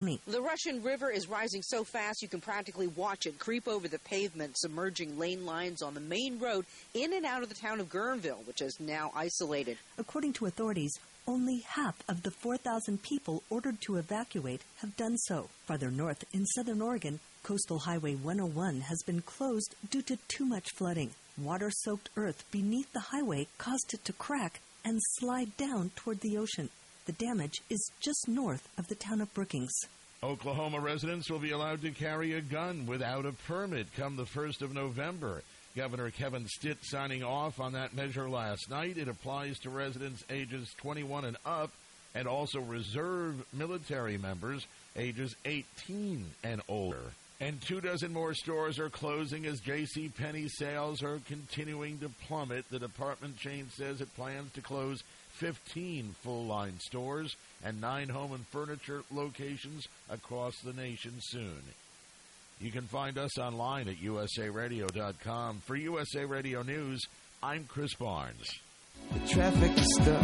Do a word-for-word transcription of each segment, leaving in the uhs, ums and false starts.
The Russian River is rising so fast you can practically watch it creep over the pavement, submerging lane lines on the main road in and out of the town of Guerneville, which is now isolated. According to authorities, only half of the four thousand people ordered to evacuate have done so. Farther north, in southern Oregon, Coastal Highway one oh one has been closed due to too much flooding. Water-soaked earth beneath the highway caused it to crack and slide down toward the ocean. The damage is just north of the town of Brookings. Oklahoma residents will be allowed to carry a gun without a permit come the first of November. Governor Kevin Stitt signing off on that measure last night. It applies to residents ages twenty-one and up and also reserve military members ages eighteen and older. And two dozen more stores are closing as JCPenney sales are continuing to plummet. The department chain says it plans to close fifteen full-line stores and nine home and furniture locations across the nation soon. You can find us online at U S A radio dot com. For U S A Radio News, I'm Chris Barnes. The traffic is stuck.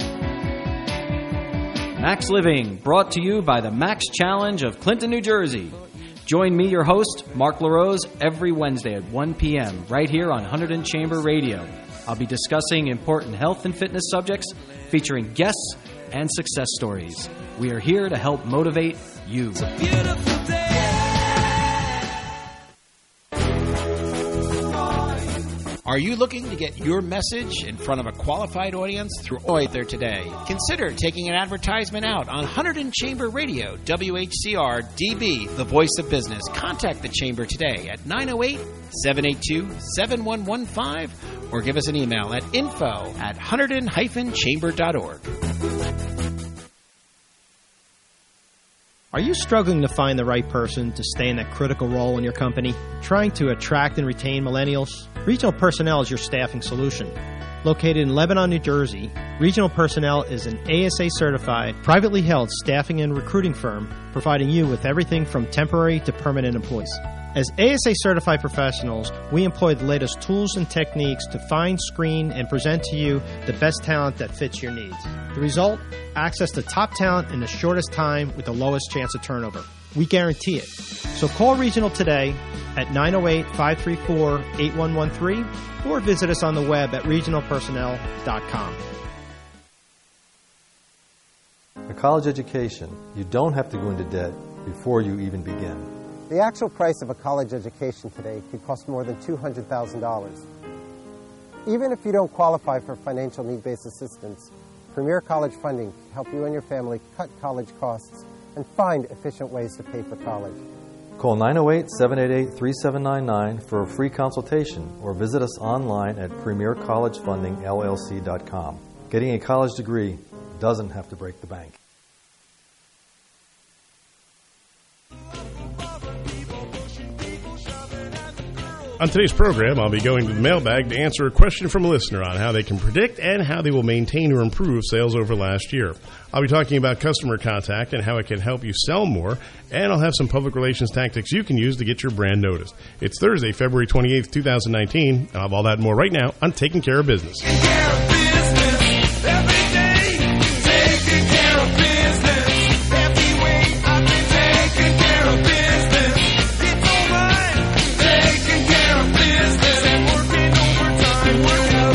Max Living, brought to you by the Max Challenge of Clinton, New Jersey. Join me, your host, Mark LaRose, every Wednesday at one p.m. right here on Hunterdon Chamber Radio. I'll be discussing important health and fitness subjects, featuring guests and success stories. We are here to help motivate you. It's a beautiful day. Are you looking to get your message in front of a qualified audience through Oither today? Consider taking an advertisement out on Hunterdon Chamber Radio, W H C R D B, the voice of business. Contact the Chamber today at nine oh eight, seven eight two, seven one one five or give us an email at info at hunterdon dash chamber dot org. Are you struggling to find the right person to stay in that critical role in your company? Trying to attract and retain millennials? Regional Personnel is your staffing solution. Located in Lebanon, New Jersey, Regional Personnel is an A S A-certified, privately held staffing and recruiting firm providing you with everything from temporary to permanent employees. As A S A-certified professionals, we employ the latest tools and techniques to find, screen, and present to you the best talent that fits your needs. The result? Access to top talent in the shortest time with the lowest chance of turnover. We guarantee it. So call Regional today at nine oh eight, five three four, eight one one three or visit us on the web at regional personnel dot com. A college education, you don't have to go into debt before you even begin. The actual price of a college education today could cost more than two hundred thousand dollars. Even if you don't qualify for financial need-based assistance, Premier College Funding can help you and your family cut college costs and find efficient ways to pay for college. Call nine oh eight, seven eight eight, three seven nine nine for a free consultation or visit us online at premier college funding L L C dot com. Getting a college degree doesn't have to break the bank. On today's program, I'll be going to the mailbag to answer a question from a listener on how they can predict and how they will maintain or improve sales over last year. I'll be talking about customer contact and how it can help you sell more, and I'll have some public relations tactics you can use to get your brand noticed. It's Thursday, February twenty-eighth, twenty nineteen. I'll have all that and more right now on Taking Care of Business. Taking care of business every day. Taking care of business every way. I've been taking care of business. It's all right. Taking care of business and working overtime. Work out.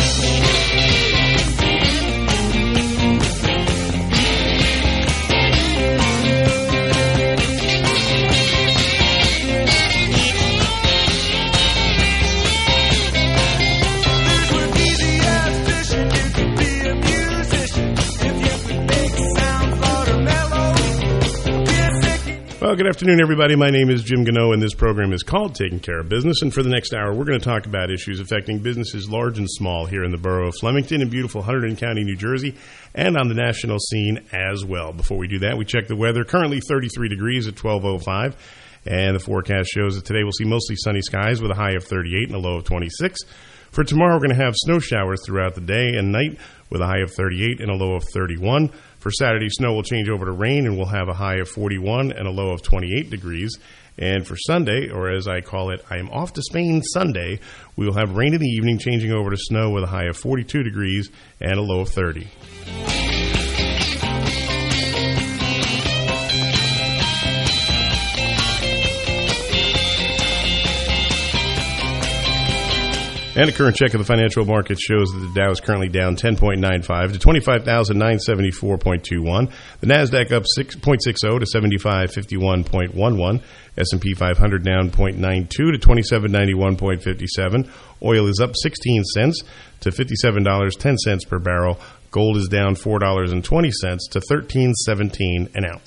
Well, good afternoon, everybody. My name is Jim Gano, and this program is called Taking Care of Business. And for the next hour, we're going to talk about issues affecting businesses large and small here in the borough of Flemington in beautiful Hunterdon County, New Jersey, and on the national scene as well. Before we do that, we check the weather. Currently thirty-three degrees at twelve oh five, and the forecast shows that today we'll see mostly sunny skies with a high of thirty-eight and a low of twenty-six. For tomorrow, we're going to have snow showers throughout the day and night with a high of thirty-eight and a low of thirty-one. For Saturday, snow will change over to rain, and we'll have a high of forty-one and a low of twenty-eight degrees. And for Sunday, or as I call it, I am off to Spain Sunday, we will have rain in the evening, changing over to snow with a high of forty-two degrees and a low of thirty. And a current check of the financial market shows that the Dow is currently down ten point nine five to twenty-five thousand nine hundred seventy-four point two one. The NASDAQ up six point six zero to seventy-five fifty-one point one one. S and P five hundred down zero point nine two to twenty-seven ninety-one point five seven. Oil is up sixteen cents to fifty-seven dollars and ten cents per barrel. Gold is down four dollars and twenty cents to thirteen seventeen an ounce.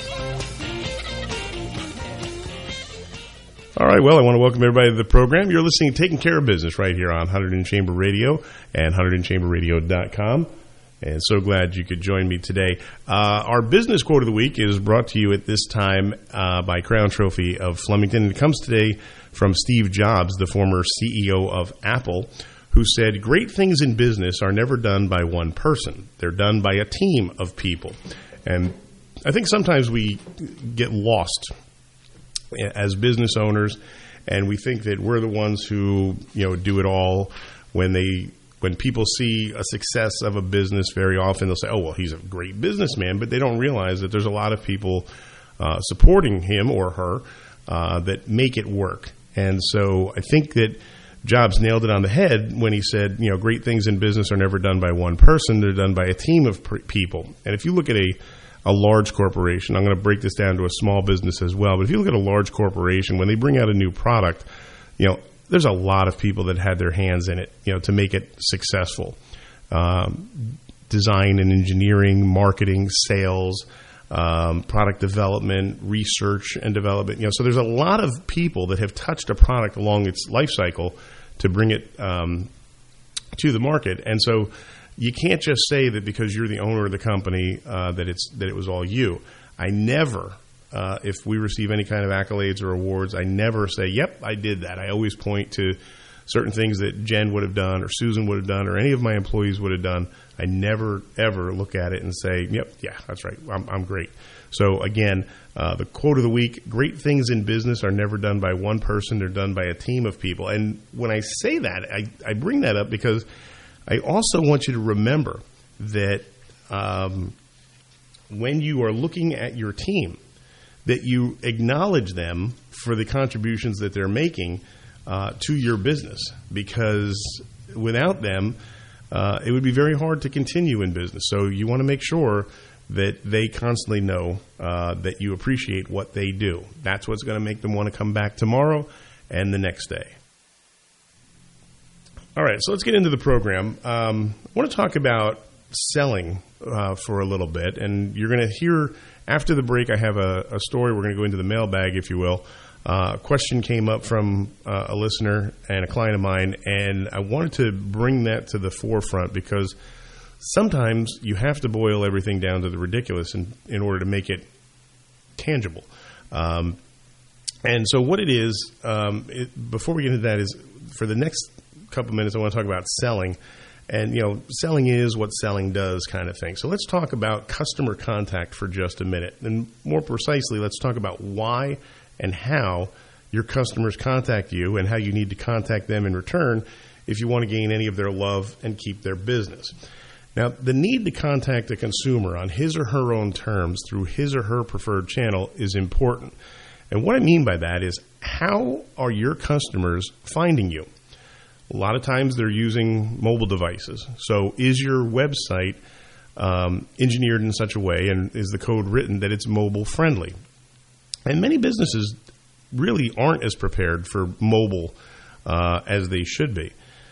All right, well, I want to welcome everybody to the program. You're listening to Taking Care of Business right here on Hunterdon Chamber Radio and Hunterdon Chamber Radio dot com. And so glad you could join me today. Uh, our business quote of the week is brought to you at this time uh, by Crown Trophy of Flemington. And it comes today from Steve Jobs, the former C E O of Apple, who said, "Great things in business are never done by one person. They're done by a team of people." And I think sometimes we get lost as business owners, and we think that we're the ones who, you know, do it all. When they, when people see a success of a business, very often they'll say, "Oh, well, he's a great businessman," but they don't realize that there's a lot of people uh, supporting him or her uh, that make it work. And so I think that Jobs nailed it on the head when he said, you know, great things in business are never done by one person. They're done by a team of pr- people. And if you look at a a large corporation, I'm going to break this down to a small business as well, but if you look at a large corporation, when they bring out a new product, you know, there's a lot of people that had their hands in it, you know, to make it successful. Um, design and engineering, marketing, sales, um, product development, research and development. You know, so there's a lot of people that have touched a product along its life cycle to bring it um, to the market. And so you can't just say that because you're the owner of the company uh, that it's that it was all you. I never, uh, if we receive any kind of accolades or awards, I never say, "Yep, I did that." I always point to certain things that Jen would have done or Susan would have done or any of my employees would have done. I never, ever look at it and say, "Yep, yeah, that's right. I'm, I'm great." So again, uh, the quote of the week, great things in business are never done by one person. They're done by a team of people. And when I say that, I, I bring that up because I also want you to remember that um, when you are looking at your team, that you acknowledge them for the contributions that they're making uh, to your business, because without them, uh, it would be very hard to continue in business. So you want to make sure that they constantly know uh, that you appreciate what they do. That's what's going to make them want to come back tomorrow and the next day. All right, so let's get into the program. Um, I want to talk about selling uh, for a little bit, and you're going to hear after the break. I have a, a story. We're going to go into the mailbag, if you will. Uh, a question came up from uh, a listener and a client of mine, and I wanted to bring that to the forefront because sometimes you have to boil everything down to the ridiculous in, in order to make it tangible. Um, and so what it is, um, it, before we get into that, is for the next couple minutes, I want to talk about selling. And, you know, selling is what selling does kind of thing. So let's talk about customer contact for just a minute. And more precisely, let's talk about why and how your customers contact you and how you need to contact them in return if you want to gain any of their love and keep their business. Now, the need to contact a consumer on his or her own terms through his or her preferred channel is important. And what I mean by that is, how are your customers finding you? A lot of times they're using mobile devices. So is your website um, engineered in such a way, and is the code written that it's mobile friendly? And many businesses really aren't as prepared for mobile uh, as they should be.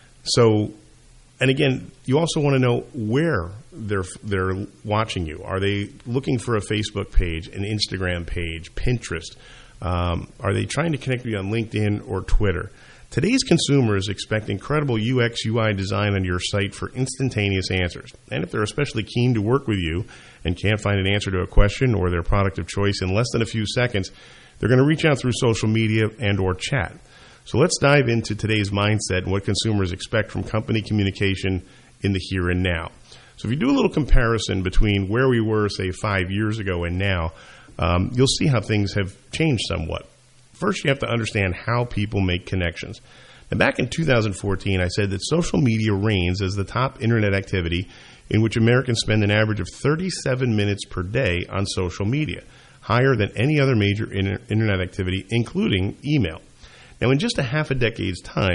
So, and again, you also want to know where they're they're watching you. Are they looking for a Facebook page, an Instagram page, Pinterest? Um, are they trying to connect with you on LinkedIn or Twitter? Today's consumers expect incredible U X, U I design on your site for instantaneous answers. And if they're especially keen to work with you and can't find an answer to a question or their product of choice in less than a few seconds, they're going to reach out through social media and or chat. So let's dive into today's mindset and what consumers expect from company communication in the here and now. So if you do a little comparison between where we were, say, five years ago and now, um, you'll see how things have changed somewhat. First, you have to understand how people make connections. Now, back in two thousand fourteen, I said that social media reigns as the top internet activity in which Americans spend an average of thirty-seven minutes per day on social media, higher than any other major inter- internet activity, including email. Now, in just a half a decade's time,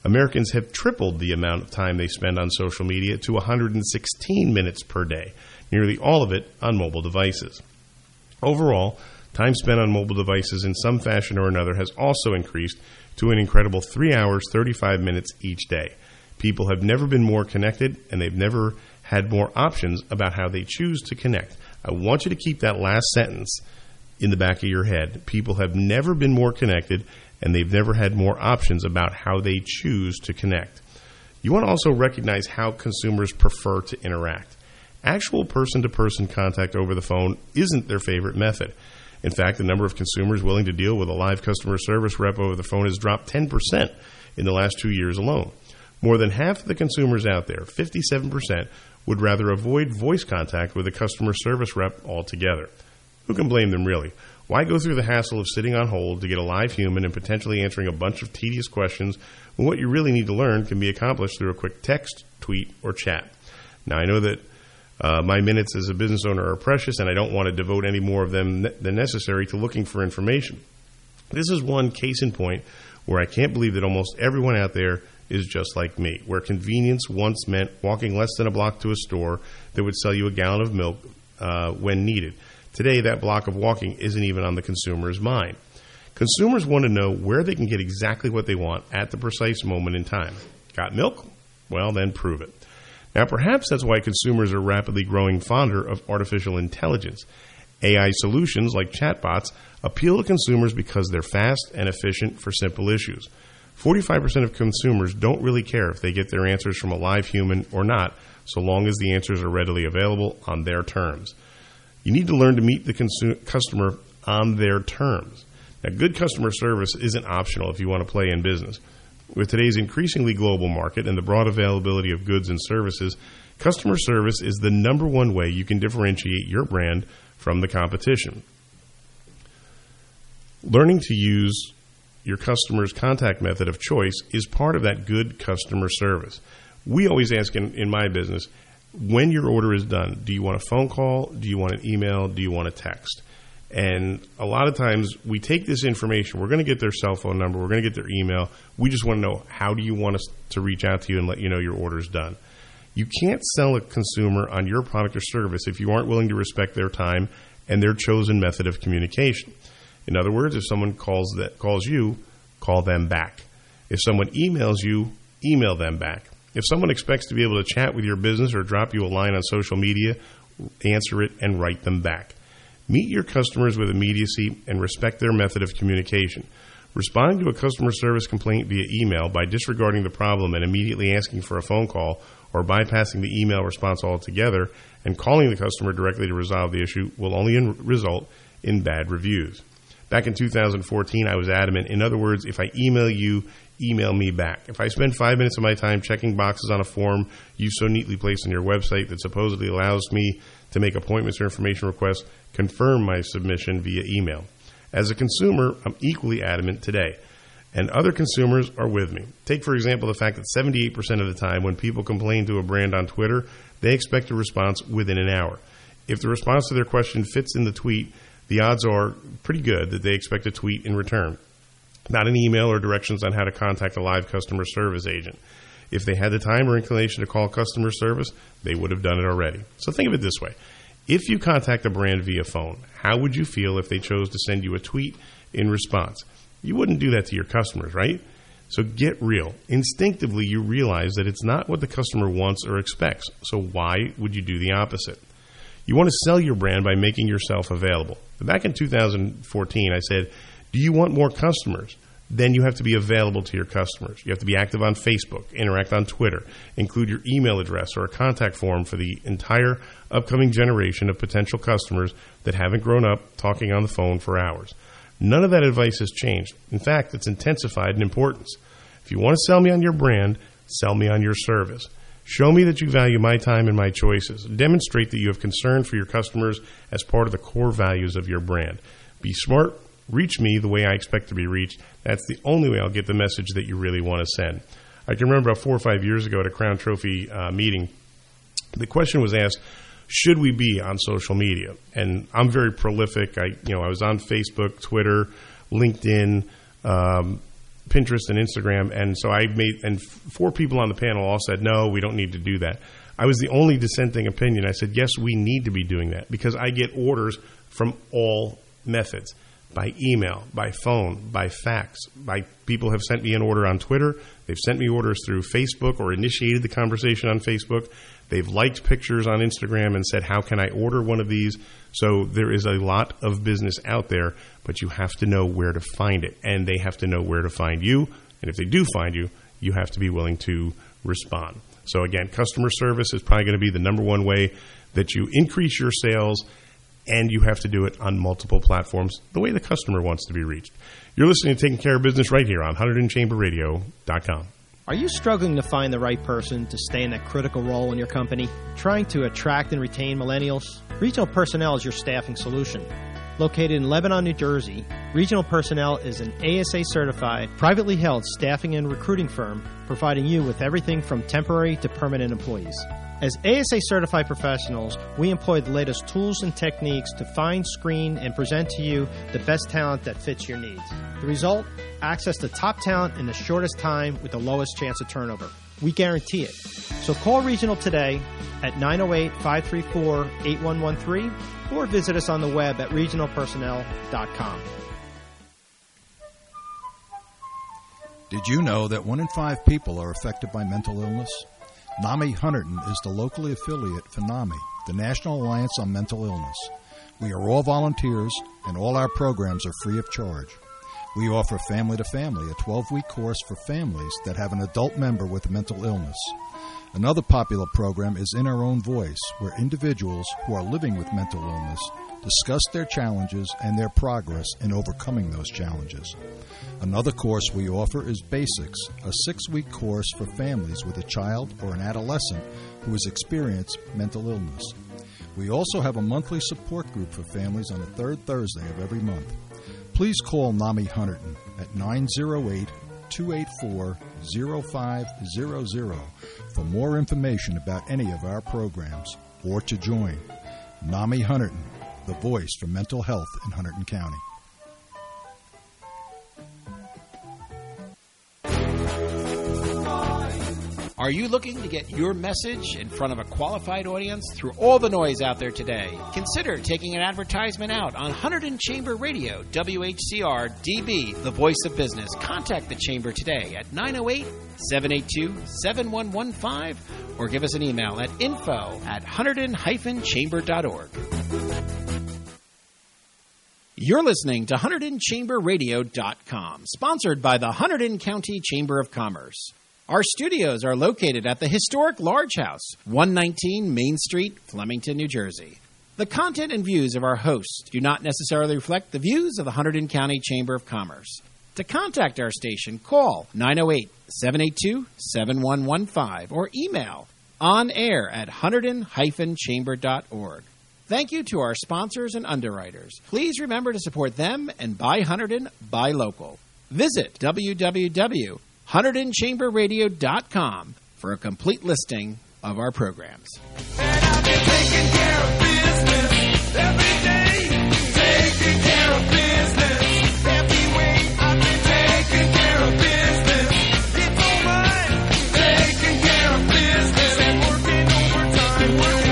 Americans have tripled the amount of time they spend on social media to one hundred sixteen minutes per day, nearly all of it on mobile devices. Overall, time spent on mobile devices in some fashion or another has also increased to an incredible three hours, thirty-five minutes each day. People have never been more connected, and they've never had more options about how they choose to connect. I want you to keep that last sentence in the back of your head. People have never been more connected, and they've never had more options about how they choose to connect. You want to also recognize how consumers prefer to interact. Actual person-to-person contact over the phone isn't their favorite method. In fact, the number of consumers willing to deal with a live customer service rep over the phone has dropped ten percent in the last two years alone. More than half of the consumers out there, fifty-seven percent, would rather avoid voice contact with a customer service rep altogether. Who can blame them, really? Why go through the hassle of sitting on hold to get a live human and potentially answering a bunch of tedious questions when what you really need to learn can be accomplished through a quick text, tweet, or chat? Now, I know that uh, my minutes as a business owner are precious, and I don't want to devote any more of them ne- than necessary to looking for information. This is one case in point where I can't believe that almost everyone out there is just like me, where convenience once meant walking less than a block to a store that would sell you a gallon of milk uh, when needed. Today, that block of walking isn't even on the consumer's mind. Consumers want to know where they can get exactly what they want at the precise moment in time. Got milk? Well, then prove it. Now, perhaps that's why consumers are rapidly growing fonder of artificial intelligence. A I solutions like chatbots appeal to consumers because they're fast and efficient for simple issues. forty-five percent of consumers don't really care if they get their answers from a live human or not, so long as the answers are readily available on their terms. You need to learn to meet the consu- customer on their terms. Now, good customer service isn't optional if you want to play in business. With today's increasingly global market and the broad availability of goods and services, customer service is the number one way you can differentiate your brand from the competition. Learning to use your customer's contact method of choice is part of that good customer service. We always ask in, in my business, when your order is done, do you want a phone call? Do you want an email? Do you want a text? And a lot of times we take this information. We're going to get their cell phone number. We're going to get their email. We just want to know, how do you want us to reach out to you and let you know your order is done? You can't sell a consumer on your product or service if you aren't willing to respect their time and their chosen method of communication. In other words, if someone calls that calls you, call them back. If someone emails you, email them back. If someone expects to be able to chat with your business or drop you a line on social media, answer it and write them back. Meet your customers with immediacy and respect their method of communication. Responding to a customer service complaint via email by disregarding the problem and immediately asking for a phone call, or bypassing the email response altogether and calling the customer directly to resolve the issue will only in- result in bad reviews. Back in two thousand fourteen, I was adamant. In other words, if I email you, email me back. If I spend five minutes of my time checking boxes on a form you've so neatly placed on your website that supposedly allows me to make appointments or information requests, confirm my submission via email. As a consumer, I'm equally adamant today, and other consumers are with me. Take, for example, the fact that seventy-eight percent of the time when people complain to a brand on Twitter, they expect a response within an hour. If the response to their question fits in the tweet, the odds are pretty good that they expect a tweet in return, not an email or directions on how to contact a live customer service agent. If they had the time or inclination to call customer service, they would have done it already. So think of it this way. If you contact a brand via phone, how would you feel if they chose to send you a tweet in response? You wouldn't do that to your customers, right? So get real. Instinctively, you realize that it's not what the customer wants or expects. So why would you do the opposite? You want to sell your brand by making yourself available. Back in two thousand fourteen, I said, do you want more customers? Then you have to be available to your customers. You have to be active on Facebook, interact on Twitter, include your email address or a contact form for the entire upcoming generation of potential customers that haven't grown up talking on the phone for hours. None of that advice has changed. In fact, it's intensified in importance. If you want to sell me on your brand, sell me on your service. Show me that you value my time and my choices. Demonstrate that you have concern for your customers as part of the core values of your brand. Be smart. Reach me the way I expect to be reached. That's the only way I'll get the message that you really want to send. I can remember about four or five years ago at a Crown Trophy uh, meeting, the question was asked, should we be on social media? And I'm very prolific. I, you know, I was on Facebook, Twitter, LinkedIn, um, Pinterest and Instagram. And so I made, and four people on the panel all said, no, we don't need to do that. I was the only dissenting opinion. I said, yes, we need to be doing that because I get orders from all methods, by email, by phone, by fax, by people have sent me an order on Twitter. They've sent me orders through Facebook or initiated the conversation on Facebook. They've liked pictures on Instagram and said, how can I order one of these? So there is a lot of business out there, but you have to know where to find it, and they have to know where to find you. And if they do find you, you have to be willing to respond. So again, customer service is probably going to be the number one way that you increase your sales, and you have to do it on multiple platforms the way the customer wants to be reached. You're listening to Taking Care of Business right here on one hundred chamber radio dot com. Are you struggling to find the right person to stay in that critical role in your company? Trying to attract and retain millennials? Regional Personnel is your staffing solution. Located in Lebanon, New Jersey, Regional Personnel is an A S A-certified, privately held staffing and recruiting firm providing you with everything from temporary to permanent employees. As A S A-certified professionals, we employ the latest tools and techniques to find, screen, and present to you the best talent that fits your needs. The result? Access to top talent in the shortest time with the lowest chance of turnover. We guarantee it. So call Regional today at nine oh eight, five three four, eight one one three or visit us on the web at regional personnel dot com. Did you know that one in five people are affected by mental illness? NAMI Hunterdon is the locally affiliate for NAMI, the National Alliance on Mental Illness. We are all volunteers, and all our programs are free of charge. We offer Family to Family, a twelve-week course for families that have an adult member with a mental illness. Another popular program is In Our Own Voice, where individuals who are living with mental illness discuss their challenges and their progress in overcoming those challenges. Another course we offer is Basics, a six-week course for families with a child or an adolescent who has experienced mental illness. We also have a monthly support group for families on the third Thursday of every month. Please call NAMI Hunterdon at nine oh eight, two eight four, oh five hundred for more information about any of our programs or to join. NAMI Hunterdon, the voice for mental health in Hunterdon County. Are you looking to get your message in front of a qualified audience through all the noise out there today? Consider taking an advertisement out on Hunterdon Chamber Radio, W H C R D B, the voice of business. Contact the Chamber today at nine oh eight, seven eight two, seven one one five or give us an email at info at hunterdon dash chamber dot org. You're listening to Hunterdon Chamber Radio dot com, sponsored by the Hunterdon County Chamber of Commerce. Our studios are located at the historic Large House, one nineteen Main Street, Flemington, New Jersey. The content and views of our hosts do not necessarily reflect the views of the Hunterdon County Chamber of Commerce. To contact our station, call nine oh eight, seven eight two, seven one one five or email on air at hunterdon dash chamber dot org. Thank you to our sponsors and underwriters. Please remember to support them and buy Hunterdon, buy local. Visit w w w dot hunterdon chamber radio dot com for a complete listing of our programs. And I've been taking care of business every day, taking care of business every way. I've been taking care of business. It's all mine, taking care of business and working overtime. Work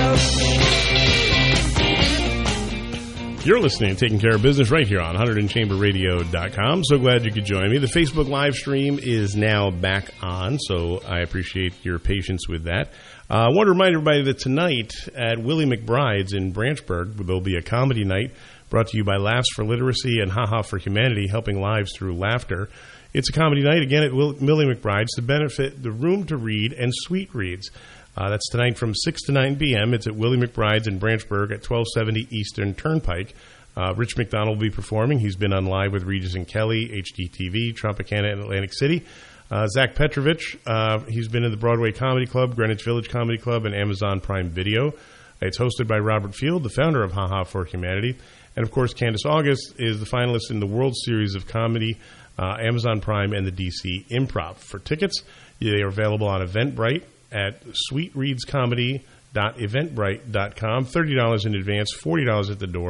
You're listening to Taking Care of Business right here on hunterdon chamber radio dot com. So glad you could join me. The Facebook live stream is now back on, so I appreciate your patience with that. Uh, I want to remind everybody that tonight at Willie McBride's in Branchburg, there'll be a comedy night brought to you by Laughs for Literacy and Ha Ha for Humanity, helping lives through laughter. It's a comedy night, again, at Willie McBride's to benefit the Room to Read and Sweet Reads. Uh, that's tonight from six to nine p.m. It's at Willie McBride's in Branchburg at twelve seventy Eastern Turnpike. Uh, Rich McDonald will be performing. He's been on Live with Regis and Kelly, H G T V, Tropicana, and Atlantic City. Uh, Zach Petrovich, uh, he's been in the Broadway Comedy Club, Greenwich Village Comedy Club, and Amazon Prime Video. It's hosted by Robert Field, the founder of Ha Ha for Humanity. And, of course, Candace August is the finalist in the World Series of Comedy, uh, Amazon Prime, and the D C Improv. For tickets, they are available on Eventbrite at sweet reads comedy dot eventbrite dot com. thirty dollars in advance, forty dollars at the door.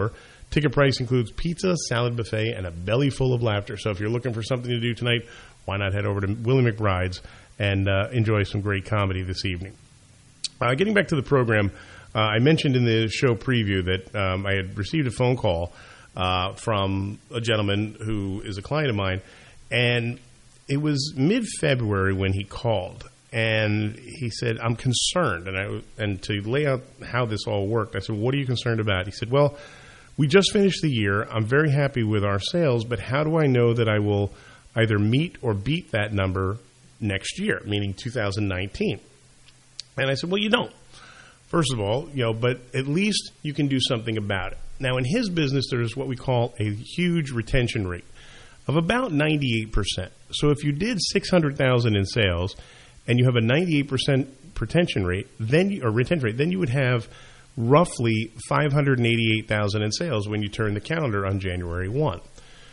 Ticket price includes pizza, salad buffet, and a belly full of laughter. So if you're looking for something to do tonight, why not head over to Willie McBride's and uh, enjoy some great comedy this evening. Uh, getting back to the program, uh, I mentioned in the show preview that um, I had received a phone call uh, from a gentleman who is a client of mine, and it was mid-February when he called, and he said, I'm concerned. And I and to lay out how this all worked, I said, what are you concerned about? He said, well, we just finished the year. I'm very happy with our sales, but how do I know that I will either meet or beat that number next year, meaning two thousand nineteen? And I said, well, you don't. First of all, you know, but at least you can do something about it. Now, in his business, there's what we call a huge retention rate of about ninety-eight percent. So if you did six hundred thousand in sales and you have a ninety-eight percent retention rate, then you, or retention rate, then you would have roughly five hundred eighty-eight thousand in sales when you turn the calendar on January first.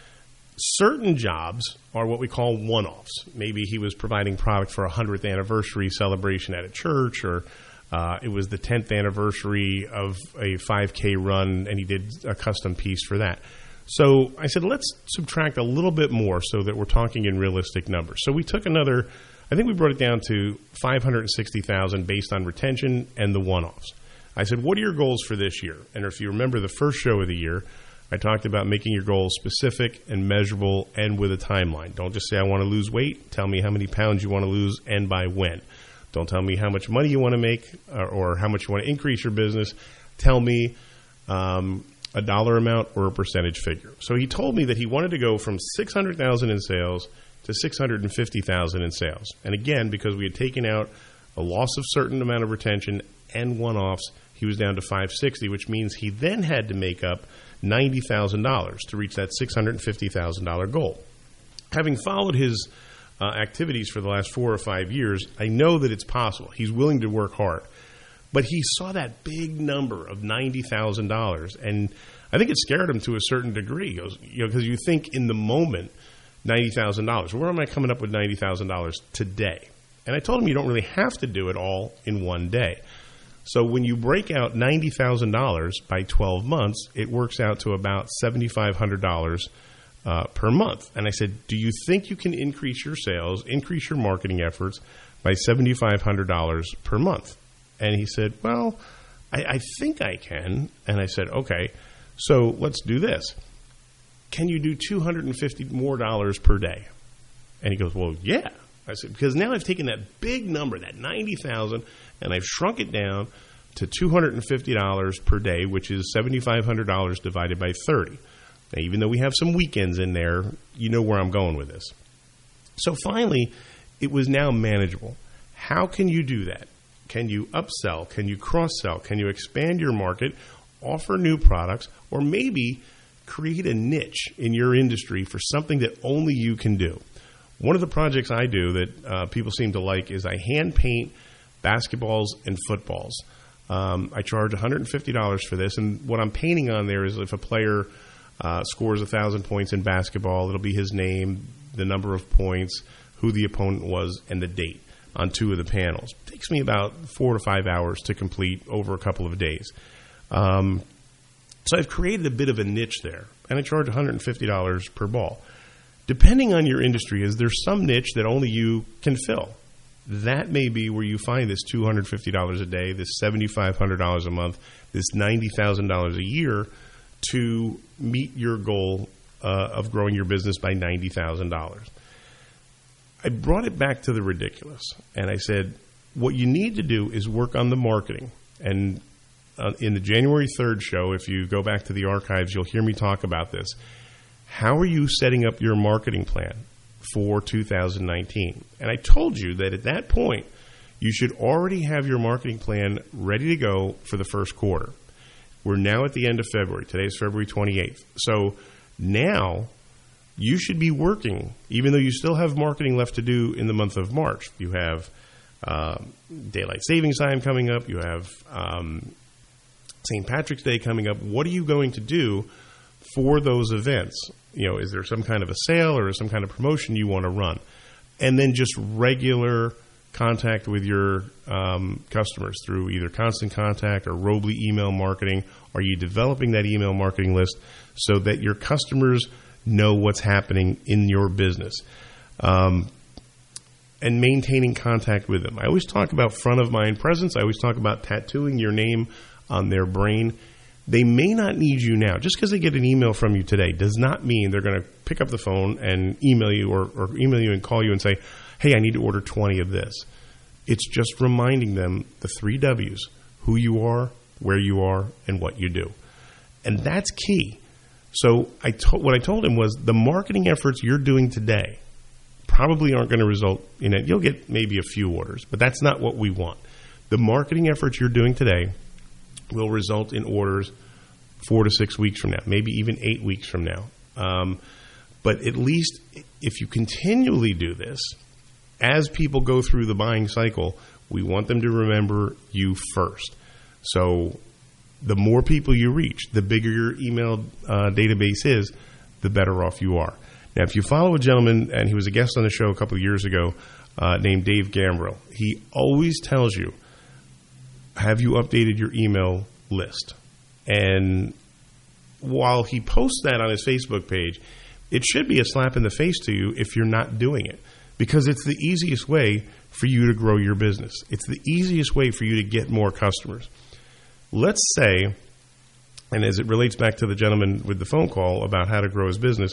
Certain jobs are what we call one-offs. Maybe he was providing product for a hundredth anniversary celebration at a church, or uh, it was the tenth anniversary of a five K run, and he did a custom piece for that. So I said, let's subtract a little bit more so that we're talking in realistic numbers. So we took another, I think we brought it down to five hundred sixty thousand based on retention and the one-offs. I said, what are your goals for this year? And if you remember the first show of the year, I talked about making your goals specific and measurable and with a timeline. Don't just say, I want to lose weight. Tell me how many pounds you want to lose and by when. Don't tell me how much money you want to make or, or how much you want to increase your business. Tell me um, a dollar amount or a percentage figure. So he told me that he wanted to go from six hundred thousand in sales to six hundred fifty thousand in sales. And again, because we had taken out a loss of certain amount of retention and one-offs, he was down to five hundred sixty, which means he then had to make up ninety thousand dollars to reach that six hundred fifty thousand dollars goal. Having followed his uh, activities for the last four or five years, I know that it's possible. He's willing to work hard. But he saw that big number of ninety thousand dollars, and I think it scared him to a certain degree. He goes, you know, because you think in the moment, ninety thousand dollars. Where am I coming up with ninety thousand dollars today? And I told him you don't really have to do it all in one day. So when you break out ninety thousand dollars by twelve months, it works out to about seven thousand five hundred dollars uh, per month. And I said, do you think you can increase your sales, increase your marketing efforts by seven thousand five hundred dollars per month? And he said, well, I, I think I can. And I said, okay, so let's do this. Can you do two hundred fifty more dollars per day? And he goes, well, yeah. I said, because now I've taken that big number, that ninety thousand dollars, and I've shrunk it down to two hundred fifty dollars per day, which is seven thousand five hundred dollars divided by thirty. Now, even though we have some weekends in there, you know where I'm going with this. So finally, it was now manageable. How can you do that? Can you upsell? Can you cross-sell? Can you expand your market, offer new products, or maybe create a niche in your industry for something that only you can do? One of the projects I do that uh, people seem to like is I hand paint basketballs and footballs. Um, I charge one hundred fifty dollars for this, and what I'm painting on there is if a player uh, scores one thousand points in basketball, it'll be his name, the number of points, who the opponent was, and the date on two of the panels. It takes me about four to five hours to complete over a couple of days. Um, so I've created a bit of a niche there, and I charge one hundred fifty dollars per ball. Depending on your industry, is there's some niche that only you can fill. That may be where you find this two hundred fifty dollars a day, this seven thousand five hundred dollars a month, this ninety thousand dollars a year to meet your goal uh, of growing your business by ninety thousand dollars. I brought it back to the ridiculous, and I said, what you need to do is work on the marketing. And uh, in the January third show, if you go back to the archives, you'll hear me talk about this. How are you setting up your marketing plan for two thousand nineteen? And I told you that at that point, you should already have your marketing plan ready to go for the first quarter. We're now at the end of February. Today is February twenty-eighth. So now you should be working, even though you still have marketing left to do in the month of March. You have uh, Daylight Savings Time coming up. You have um, Saint Patrick's Day coming up. What are you going to do for those events? You know, is there some kind of a sale or some kind of promotion you want to run? And then just regular contact with your um, customers through either Constant Contact or Robley email marketing? Are you developing that email marketing list so that your customers know what's happening in your business? Um, and maintaining contact with them. I always talk about front of mind presence. I always talk about tattooing your name on their brain. They may not need you now. Just because they get an email from you today does not mean they're going to pick up the phone and email you or, or email you and call you and say, hey, I need to order twenty of this. It's just reminding them the three W's, who you are, where you are, and what you do. And that's key. So I to- what I told him was the marketing efforts you're doing today probably aren't going to result in it. You'll get maybe a few orders, but that's not what we want. The marketing efforts you're doing today will result in orders four to six weeks from now, maybe even eight weeks from now. Um, but at least if you continually do this, as people go through the buying cycle, we want them to remember you first. So the more people you reach, the bigger your email uh, database is, the better off you are. Now, if you follow a gentleman, and he was a guest on the show a couple of years ago, uh, named Dave Gambrill, he always tells you, have you updated your email list? And while he posts that on his Facebook page, it should be a slap in the face to you if you're not doing it, because it's the easiest way for you to grow your business. It's the easiest way for you to get more customers. Let's say, and as it relates back to the gentleman with the phone call about how to grow his business,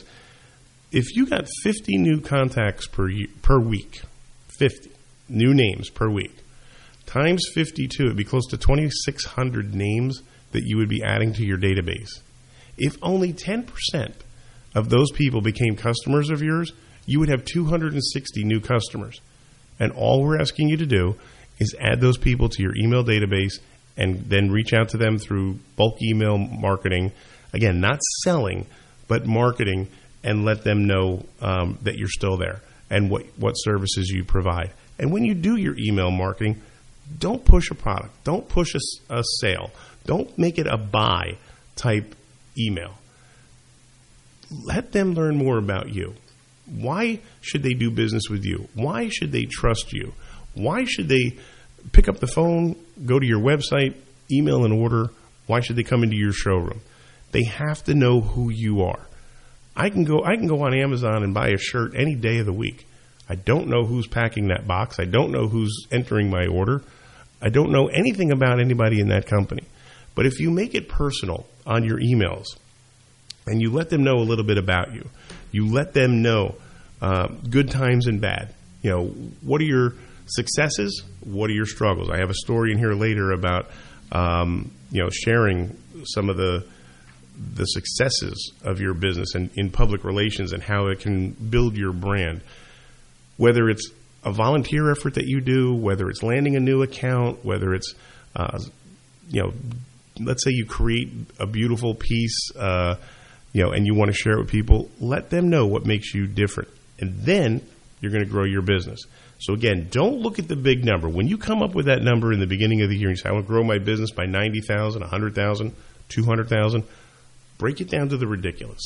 if you got fifty new contacts per year, per week, fifty new names per week, times fifty-two, it'd be close to twenty-six hundred names that you would be adding to your database. If only ten percent of those people became customers of yours, you would have two hundred sixty new customers. And all we're asking you to do is add those people to your email database and then reach out to them through bulk email marketing. Again, not selling, but marketing, and let them know um, that you're still there and what, what services you provide. And when you do your email marketing, don't push a product. Don't push a, a sale. Don't make it a buy type email. Let them learn more about you. Why should they do business with you? Why should they trust you? Why should they pick up the phone, go to your website, email an order? Why should they come into your showroom? They have to know who you are. I can go I can go on Amazon and buy a shirt any day of the week. I don't know who's packing that box. I don't know who's entering my order. I don't know anything about anybody in that company. But if you make it personal on your emails and you let them know a little bit about you, you let them know uh, good times and bad. You know, what are your successes? What are your struggles? I have a story in here later about, um, you know, sharing some of the the successes of your business and in public relations and how it can build your brand. Whether it's a volunteer effort that you do, whether it's landing a new account, whether it's, uh, you know, let's say you create a beautiful piece, uh, you know, and you want to share it with people, let them know what makes you different. And then you're going to grow your business. So again, don't look at the big number. When you come up with that number in the beginning of the year, you say, I want to grow my business by ninety thousand, one hundred thousand, two hundred thousand, break it down to the ridiculous.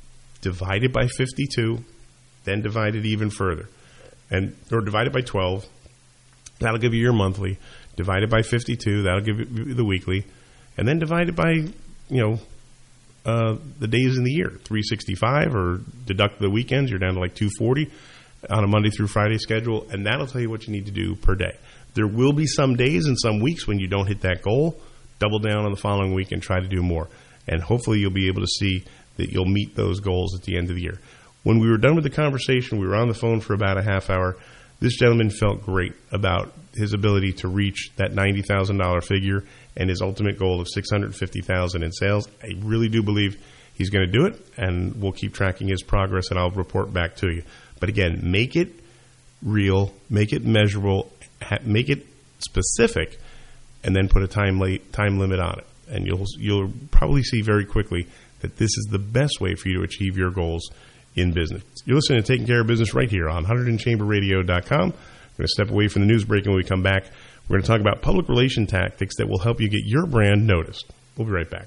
Divide it by fifty-two, then divide it even further. And or divide it by twelve. That'll give you your monthly. Divide it by fifty-two. That'll give you the weekly. And then divide it by, you know, uh, the days in the year. three sixty-five, or deduct the weekends. You're down to like two forty on a Monday through Friday schedule. And that'll tell you what you need to do per day. There will be some days and some weeks when you don't hit that goal. Double down on the following week and try to do more. And hopefully you'll be able to see that you'll meet those goals at the end of the year. When we were done with the conversation, we were on the phone for about a half hour. This gentleman felt great about his ability to reach that ninety thousand dollars figure and his ultimate goal of six hundred fifty thousand dollars in sales. I really do believe he's going to do it, and we'll keep tracking his progress, and I'll report back to you. But again, make it real, make it measurable, make it specific, and then put a time late, time limit on it. And you'll you'll probably see very quickly that this is the best way for you to achieve your goals in business. You're listening to Taking Care of Business right here on one hundred chamber radio dot com. We're going to step away from the news break, and when we come back, we're going to talk about public relation tactics that will help you get your brand noticed. We'll be right back.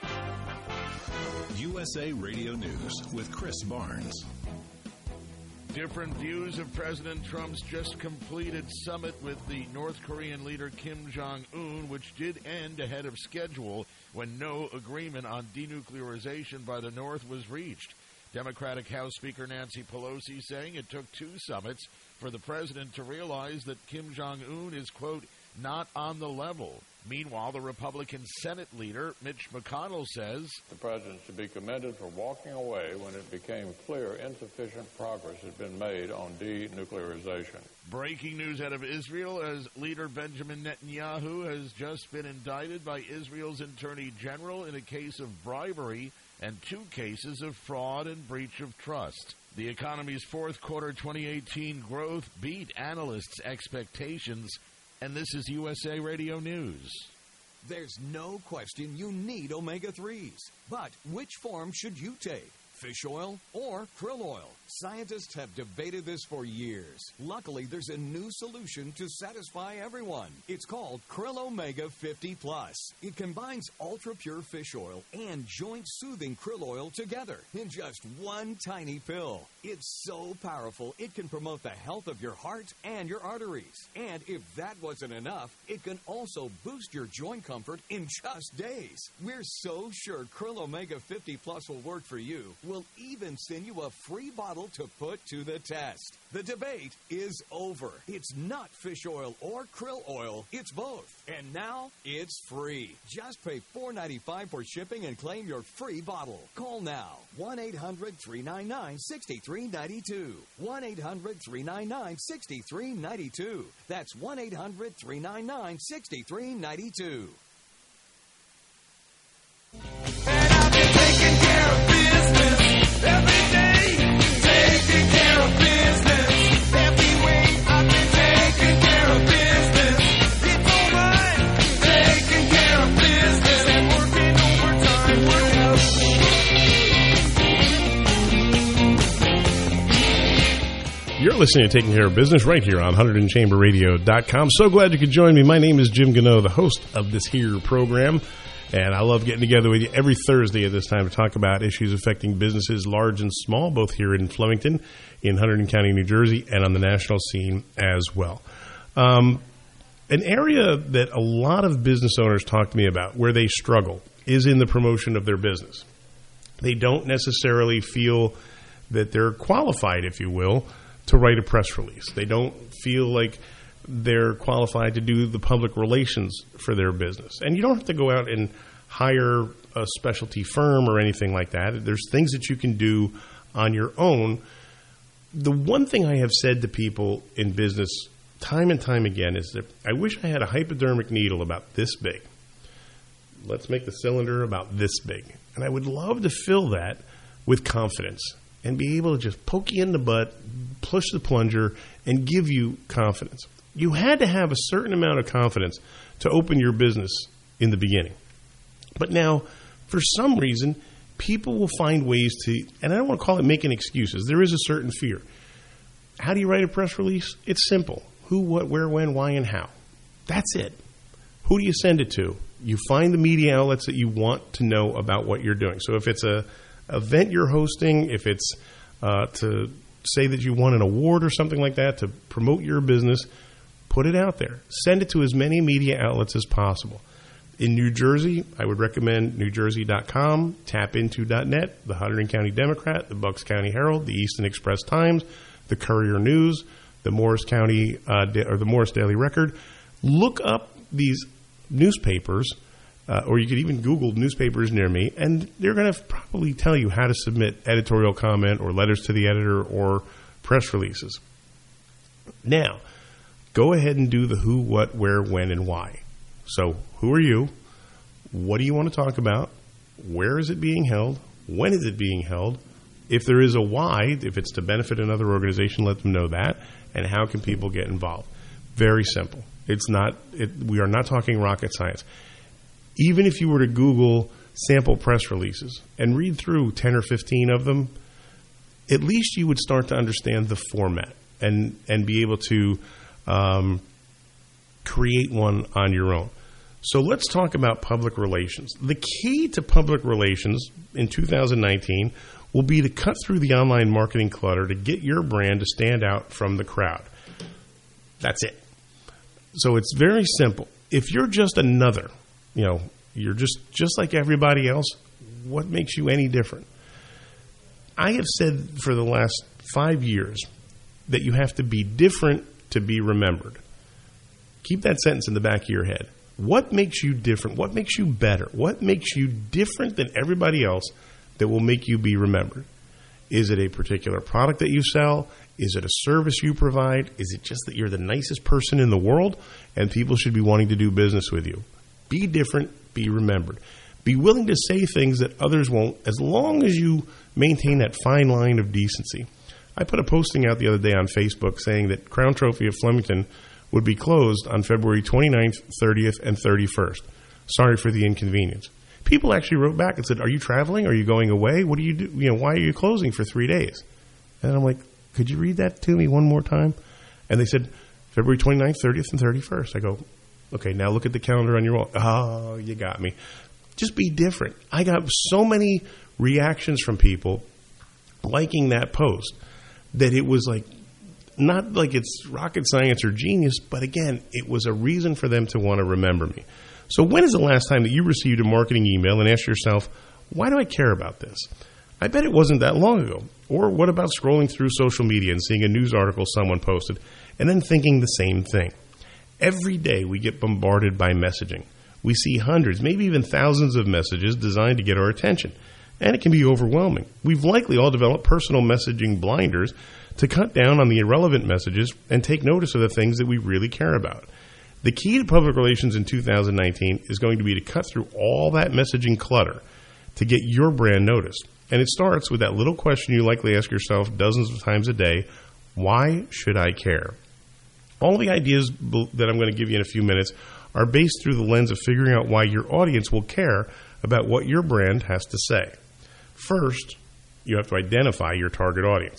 U S A Radio News with Chris Barnes. Different views of President Trump's just completed summit with the North Korean leader Kim Jong-un, which did end ahead of schedule when no agreement on denuclearization by the North was reached. Democratic House Speaker Nancy Pelosi saying it took two summits for the president to realize that Kim Jong-un is, quote, not on the level. Meanwhile, the Republican Senate leader, Mitch McConnell, says the president should be commended for walking away when it became clear insufficient progress had been made on denuclearization. Breaking news out of Israel as leader Benjamin Netanyahu has just been indicted by Israel's Attorney General in a case of bribery and two cases of fraud and breach of trust. The economy's fourth quarter twenty eighteen growth beat analysts' expectations. And this is U S A Radio News. There's no question you need omega threes. But which form should you take? Fish oil or krill oil? Scientists have debated this for years. Luckily, there's a new solution to satisfy everyone. It's called Krill Omega fifty plus. It combines ultra-pure fish oil and joint-soothing krill oil together in just one tiny pill. It's so powerful, it can promote the health of your heart and your arteries. And if that wasn't enough, it can also boost your joint comfort in just days. We're so sure Krill Omega fifty plus will work for you. We'll even send you a free bottle to put to the test. The debate is over. It's not fish oil or krill oil. It's both. And now it's free. Just pay four dollars and ninety-five cents for shipping and claim your free bottle. Call now. one eight hundred three nine nine six three nine two. one eight hundred three nine nine six three nine two. That's one eight hundred three nine nine six three nine two. And I've been taking care of business every day. Taking care of business every way. I've been taking care of business. It's alright. Taking care of business and working overtime. Work out. You're listening to Taking Care of Business right here on one hundred chamber radio dot com. So glad you could join me. My name is Jim Gano, the host of this here program. And I love getting together with you every Thursday at this time to talk about issues affecting businesses large and small, both here in Flemington, in Hunterdon County, New Jersey, and on the national scene as well. Um, an area that a lot of business owners talk to me about where they struggle is in the promotion of their business. They don't necessarily feel that they're qualified, if you will, to write a press release. They don't feel like they're qualified to do the public relations for their business. And you don't have to go out and hire a specialty firm or anything like that. There's things that you can do on your own. The one thing I have said to people in business time and time again is that I wish I had a hypodermic needle about this big. Let's make the cylinder about this big. And I would love to fill that with confidence and be able to just poke you in the butt, push the plunger, and give you confidence. You had to have a certain amount of confidence to open your business in the beginning. But now, for some reason, people will find ways to, and I don't want to call it making excuses. There is a certain fear. How do you write a press release? It's simple. Who, what, where, when, why, and how. That's it. Who do you send it to? You find the media outlets that you want to know about what you're doing. So if it's a event you're hosting, if it's uh, to say that you won an award or something like that to promote your business, put it out there. Send it to as many media outlets as possible. In New Jersey, I would recommend new jersey dot com, tap into dot net, the Hunterdon County Democrat, the Bucks County Herald, the Easton Express Times, the Courier News, the Morris County uh, or the Morris Daily Record. Look up these newspapers, uh, or you could even Google newspapers near me, and they're going to probably tell you how to submit editorial comment or letters to the editor or press releases. Now, go ahead and do the who, what, where, when, and why. So, who are you? What do you want to talk about? Where is it being held? When is it being held? If there is a why, if it's to benefit another organization, let them know that. And how can people get involved? Very simple. It's not. It, we are not talking rocket science. Even if you were to Google sample press releases and read through ten or fifteen of them, at least you would start to understand the format and, and be able to um, create one on your own. So let's talk about public relations. The key to public relations in two thousand nineteen will be to cut through the online marketing clutter to get your brand to stand out from the crowd. That's it. So it's very simple. If you're just another, you know, you're just, just like everybody else, what makes you any different? I have said for the last five years that you have to be different to be remembered. Keep that sentence in the back of your head. What makes you different? What makes you better? What makes you different than everybody else that will make you be remembered? Is it a particular product that you sell? Is it a service you provide? Is it just that you're the nicest person in the world and people should be wanting to do business with you? Be different, be remembered. Be willing to say things that others won't, as long as you maintain that fine line of decency. I put a posting out the other day on Facebook saying that Crown Trophy of Flemington would be closed on February twenty-ninth, thirtieth, and thirty-first. Sorry for the inconvenience. People actually wrote back and said, are you traveling? Are you going away? What do you do? You know, why are you closing for three days? And I'm like, could you read that to me one more time? And they said, February twenty-ninth, thirtieth, and thirty-first. I go, okay, now look at the calendar on your wall. Oh, you got me. Just be different. I got so many reactions from people liking that post that it was like, not like it's rocket science or genius, but again, it was a reason for them to want to remember me. So when is the last time that you received a marketing email and asked yourself, why do I care about this? I bet it wasn't that long ago. Or what about scrolling through social media and seeing a news article someone posted and then thinking the same thing? Every day we get bombarded by messaging. We see hundreds, maybe even thousands of messages designed to get our attention, and it can be overwhelming. We've likely all developed personal messaging blinders to cut down on the irrelevant messages and take notice of the things that we really care about. The key to public relations in two thousand nineteen is going to be to cut through all that messaging clutter to get your brand noticed. And it starts with that little question you likely ask yourself dozens of times a day, why should I care? All the ideas that I'm going to give you in a few minutes are based through the lens of figuring out why your audience will care about what your brand has to say. First, you have to identify your target audience.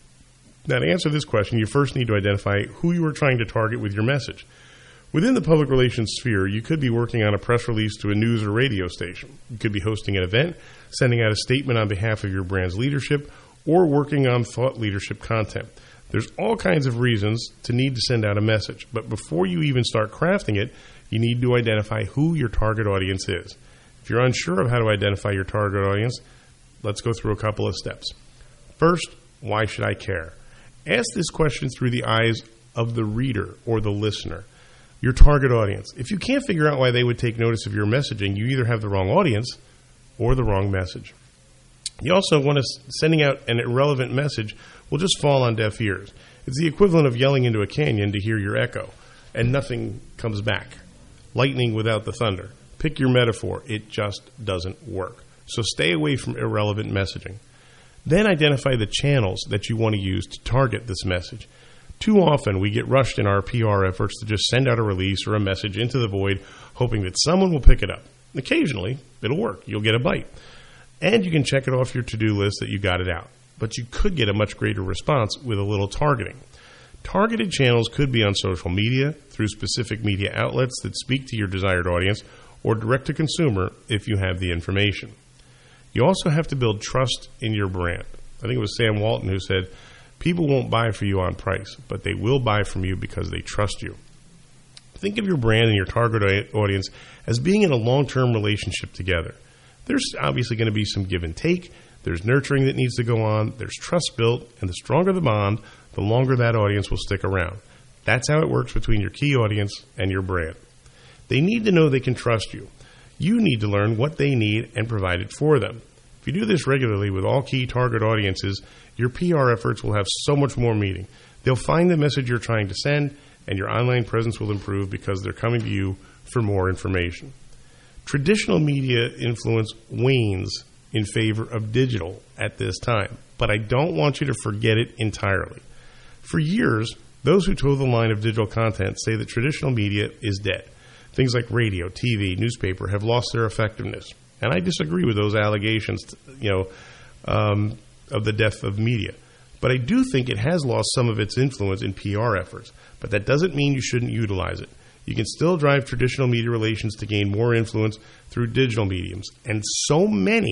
Now, to answer this question, you first need to identify who you are trying to target with your message. Within the public relations sphere, you could be working on a press release to a news or radio station. You could be hosting an event, sending out a statement on behalf of your brand's leadership, or working on thought leadership content. There's all kinds of reasons to need to send out a message, but before you even start crafting it, you need to identify who your target audience is. If you're unsure of how to identify your target audience, let's go through a couple of steps. First, why should I care? Ask this question through the eyes of the reader or the listener, your target audience. If you can't figure out why they would take notice of your messaging, you either have the wrong audience or the wrong message. You also want to sending out an irrelevant message will just fall on deaf ears. It's the equivalent of yelling into a canyon to hear your echo, and nothing comes back. Lightning without the thunder. Pick your metaphor. It just doesn't work. So stay away from irrelevant messaging. Then identify the channels that you want to use to target this message. Too often we get rushed in our P R efforts to just send out a release or a message into the void, hoping that someone will pick it up. Occasionally, it'll work. You'll get a bite. And you can check it off your to-do list that you got it out. But you could get a much greater response with a little targeting. Targeted channels could be on social media, through specific media outlets that speak to your desired audience, or direct to consumer if you have the information. You also have to build trust in your brand. I think it was Sam Walton who said, people won't buy for you on price, but they will buy from you because they trust you. Think of your brand and your target audience as being in a long-term relationship together. There's obviously going to be some give and take. There's nurturing that needs to go on. There's trust built, and the stronger the bond, the longer that audience will stick around. That's how it works between your key audience and your brand. They need to know they can trust you. You need to learn what they need and provide it for them. If you do this regularly with all key target audiences, your P R efforts will have so much more meaning. They'll find the message you're trying to send, and your online presence will improve because they're coming to you for more information. Traditional media influence wanes in favor of digital at this time, but I don't want you to forget it entirely. For years, those who toe the line of digital content say that traditional media is dead. Things like radio, T V, newspaper have lost their effectiveness. And I disagree with those allegations, you know, um, of the death of media. But I do think it has lost some of its influence in P R efforts. But that doesn't mean you shouldn't utilize it. You can still drive traditional media relations to gain more influence through digital mediums. And so many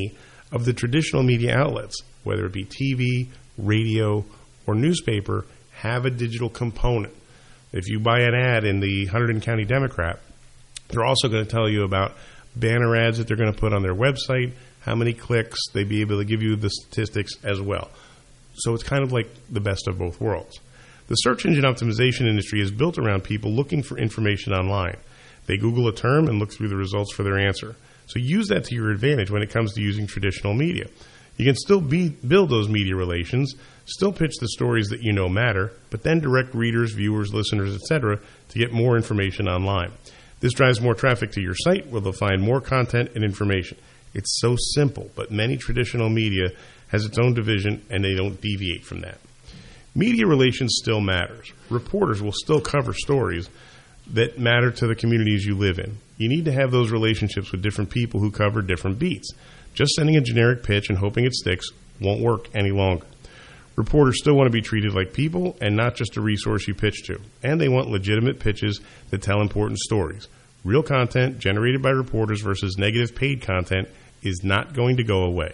of the traditional media outlets, whether it be T V, radio, or newspaper, have a digital component. If you buy an ad in the Hunterdon County Democrat, they're also going to tell you about banner ads that they're going to put on their website, how many clicks, they'd be able to give you the statistics as well. So it's kind of like the best of both worlds. The search engine optimization industry is built around people looking for information online. They Google a term and look through the results for their answer. So use that to your advantage when it comes to using traditional media. You can still be, build those media relations, still pitch the stories that you know matter, but then direct readers, viewers, listeners, et cetera to get more information online. This drives more traffic to your site where they'll find more content and information. It's so simple, but many traditional media has its own division and they don't deviate from that. Media relations still matters. Reporters will still cover stories that matter to the communities you live in. You need to have those relationships with different people who cover different beats. Just sending a generic pitch and hoping it sticks won't work any longer. Reporters still want to be treated like people and not just a resource you pitch to. And they want legitimate pitches that tell important stories. Real content generated by reporters versus negative paid content is not going to go away.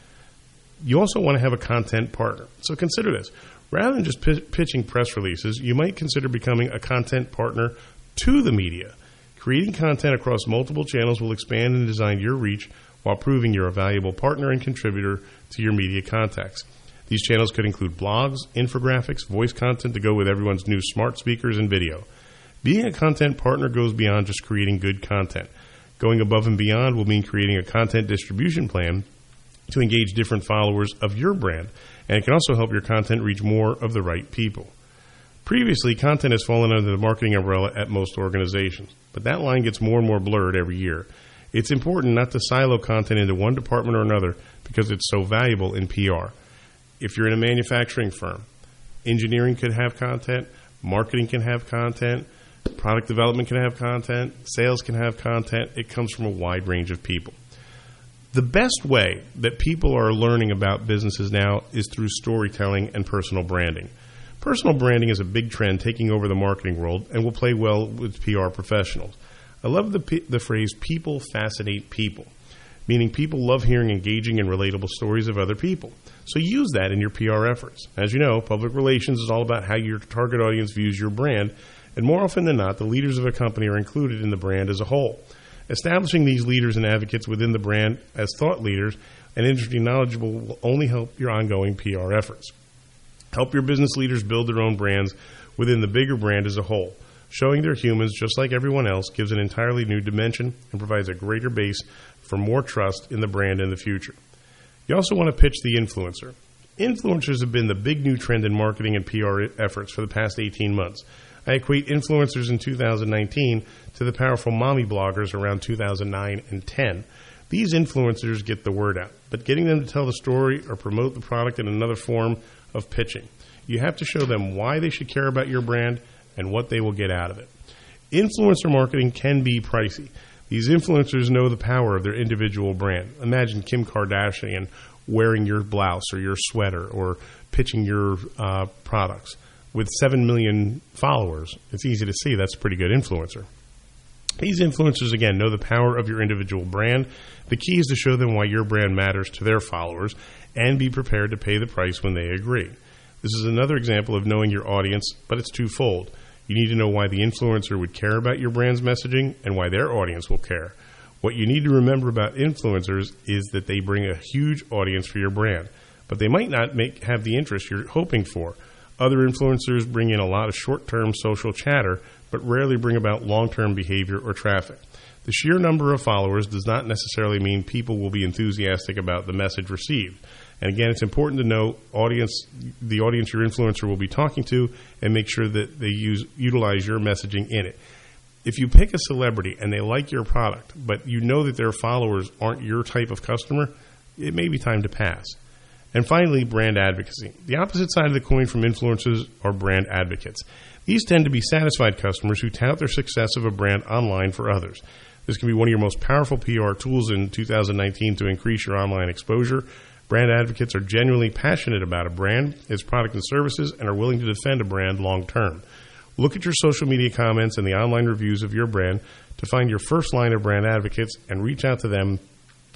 You also want to have a content partner. So consider this. Rather than just p- pitching press releases, you might consider becoming a content partner to the media. Creating content across multiple channels will expand and design your reach while proving you're a valuable partner and contributor to your media contacts. These channels could include blogs, infographics, voice content to go with everyone's new smart speakers and video. Being a content partner goes beyond just creating good content. Going above and beyond will mean creating a content distribution plan to engage different followers of your brand, and it can also help your content reach more of the right people. Previously, content has fallen under the marketing umbrella at most organizations, but that line gets more and more blurred every year. It's important not to silo content into one department or another because it's so valuable in P R. If you're in a manufacturing firm, engineering could have content, marketing can have content, product development can have content, sales can have content. It comes from a wide range of people. The best way that people are learning about businesses now is through storytelling and personal branding. Personal branding is a big trend taking over the marketing world and will play well with P R professionals. I love the, the phrase, people fascinate people, meaning people love hearing engaging and relatable stories of other people. So use that in your P R efforts. As you know, public relations is all about how your target audience views your brand, and more often than not, the leaders of a company are included in the brand as a whole. Establishing these leaders and advocates within the brand as thought leaders and industry knowledgeable will only help your ongoing P R efforts. Help your business leaders build their own brands within the bigger brand as a whole. Showing they're humans just like everyone else gives an entirely new dimension and provides a greater base for more trust in the brand in the future. You also want to pitch the influencer. Influencers have been the big new trend in marketing and P R efforts for the past eighteen months. I equate influencers in two thousand nineteen to the powerful mommy bloggers around two thousand nine and ten. These influencers get the word out, but getting them to tell the story or promote the product in another form of pitching. You have to show them why they should care about your brand and what they will get out of it. Influencer marketing can be pricey. These influencers know the power of their individual brand. Imagine Kim Kardashian wearing your blouse or your sweater or pitching your uh, products. With seven million followers, it's easy to see that's a pretty good influencer. These influencers, again, know the power of your individual brand. The key is to show them why your brand matters to their followers and be prepared to pay the price when they agree. This is another example of knowing your audience, but it's twofold. You need to know why the influencer would care about your brand's messaging and why their audience will care. What you need to remember about influencers is that they bring a huge audience for your brand, but they might not make have the interest you're hoping for. Other influencers bring in a lot of short-term social chatter, but rarely bring about long-term behavior or traffic. The sheer number of followers does not necessarily mean people will be enthusiastic about the message received. And again, it's important to know audience, the audience your influencer will be talking to, and make sure that they use utilize your messaging in it. If you pick a celebrity and they like your product, but you know that their followers aren't your type of customer, it may be time to pass. And finally, brand advocacy. The opposite side of the coin from influencers are brand advocates. These tend to be satisfied customers who tout their success of a brand online for others. This can be one of your most powerful P R tools in two thousand nineteen to increase your online exposure. Brand advocates are genuinely passionate about a brand, its product and services, and are willing to defend a brand long term. Look at your social media comments and the online reviews of your brand to find your first line of brand advocates and reach out to them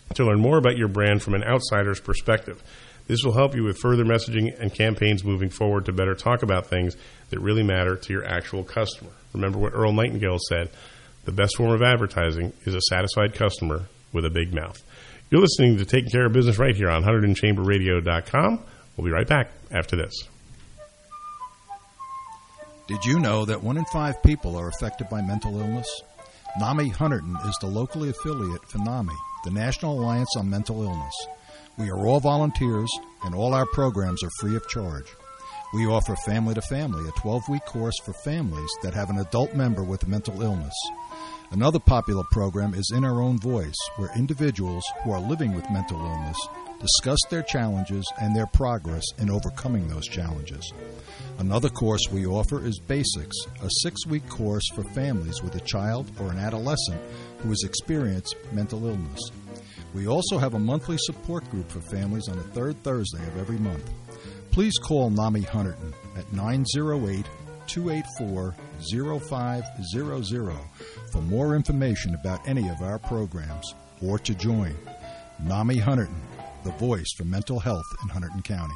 to learn more about your brand from an outsider's perspective. This will help you with further messaging and campaigns moving forward to better talk about things that really matter to your actual customer. Remember what Earl Nightingale said, the best form of advertising is a satisfied customer with a big mouth. You're listening to Taking Care of Business right here on one hundred chamber radio dot com. We'll be right back after this. Did you know that one in five people are affected by mental illness? NAMI Hunterdon is the locally affiliate for NAMI, the National Alliance on Mental Illness. We are all volunteers, and all our programs are free of charge. We offer Family to Family, a twelve-week course for families that have an adult member with a mental illness. Another popular program is In Our Own Voice, where individuals who are living with mental illness discuss their challenges and their progress in overcoming those challenges. Another course we offer is Basics, a six-week course for families with a child or an adolescent who has experienced mental illness. We also have a monthly support group for families on the third Thursday of every month. Please call NAMI Hunterdon at nine oh eight, two eight four, oh five hundred for more information about any of our programs or to join. NAMI Hunterdon, the voice for mental health in Hunterdon County.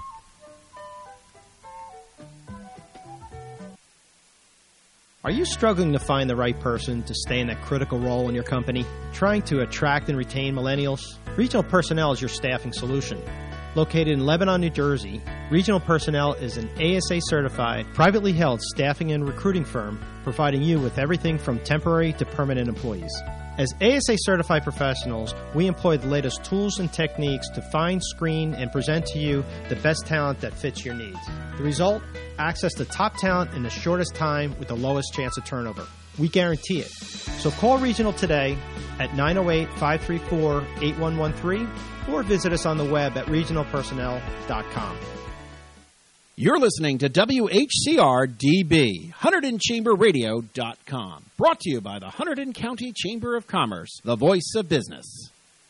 Are you struggling to find the right person to stay in that critical role in your company? Trying to attract and retain millennials? Regional Personnel is your staffing solution. Located in Lebanon, New Jersey, Regional Personnel is an A S A-certified, privately held staffing and recruiting firm providing you with everything from temporary to permanent employees. As A S A-certified professionals, we employ the latest tools and techniques to find, screen, and present to you the best talent that fits your needs. The result? Access to top talent in the shortest time with the lowest chance of turnover. We guarantee it. So call Regional today at nine oh eight, five three four, eight one one three or visit us on the web at regional personnel dot com. You're listening to W H C R D B, Hunterdon Chamber Radio dot com. Brought to you by the Hunterdon County Chamber of Commerce, the voice of business.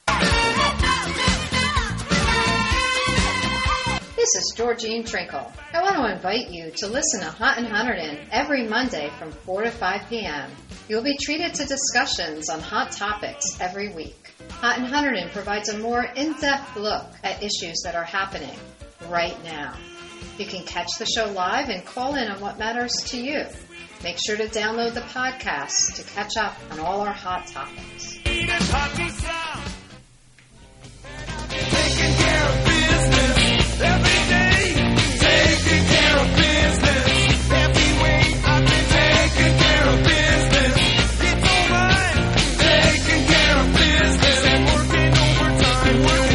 This is Georgine Trinkle. I want to invite you to listen to Hunt and Hunterdon every Monday from four to five p.m. You'll be treated to discussions on hot topics every week. Hunt and Hunterdon provides a more in-depth look at issues that are happening right now. You can catch the show live and call in on what matters to you. Make sure to download the podcast to catch up on all our hot topics. Taking care of business every day. Taking care of business every way. I've been taking care of business. It's alright. Taking care of business and working overtime. Work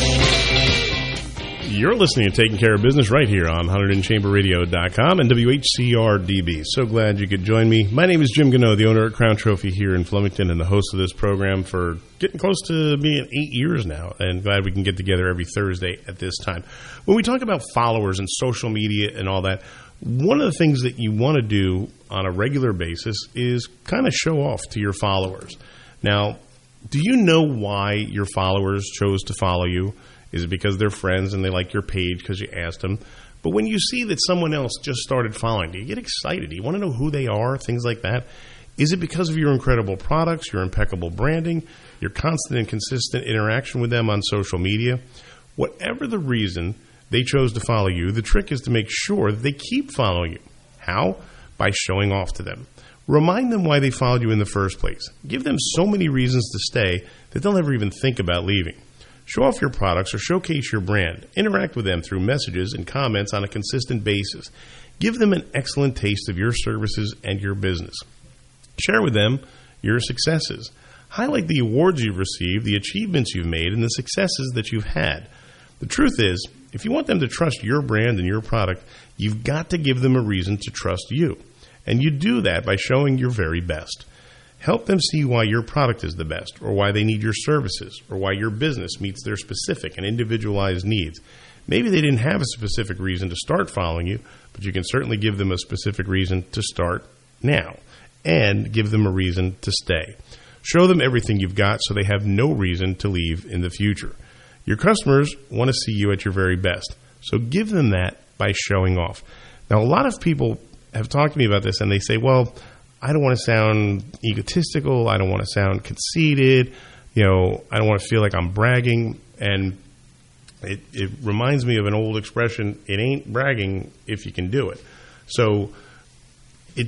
out. You're listening to Taking Care of Business right here on Hunterdon Chamber Radio dot com and W H C R D B. So glad you could join me. My name is Jim Gano, the owner at Crown Trophy here in Flemington and the host of this program for getting close to being eight years now, and glad we can get together every Thursday at this time. When we talk about followers and social media and all that, one of the things that you want to do on a regular basis is kind of show off to your followers. Now, do you know why your followers chose to follow you? Is it because they're friends and they like your page because you asked them? But when you see that someone else just started following, do you get excited? Do you want to know who they are, things like that? Is it because of your incredible products, your impeccable branding, your constant and consistent interaction with them on social media? Whatever the reason they chose to follow you, the trick is to make sure that they keep following you. How? By showing off to them. Remind them why they followed you in the first place. Give them so many reasons to stay that they'll never even think about leaving. Show off your products or showcase your brand. Interact with them through messages and comments on a consistent basis. Give them an excellent taste of your services and your business. Share with them your successes. Highlight the awards you've received, the achievements you've made, and the successes that you've had. The truth is, if you want them to trust your brand and your product, you've got to give them a reason to trust you. And you do that by showing your very best. Help them see why your product is the best, or why they need your services, or why your business meets their specific and individualized needs. Maybe they didn't have a specific reason to start following you, but you can certainly give them a specific reason to start now, and give them a reason to stay. Show them everything you've got so they have no reason to leave in the future. Your customers want to see you at your very best, so give them that by showing off. Now, a lot of people have talked to me about this, and they say, well, I don't want to sound egotistical. I don't want to sound conceited. you know, I don't want to feel like I'm bragging. And it, it reminds me of an old expression, it ain't bragging if you can do it. So it's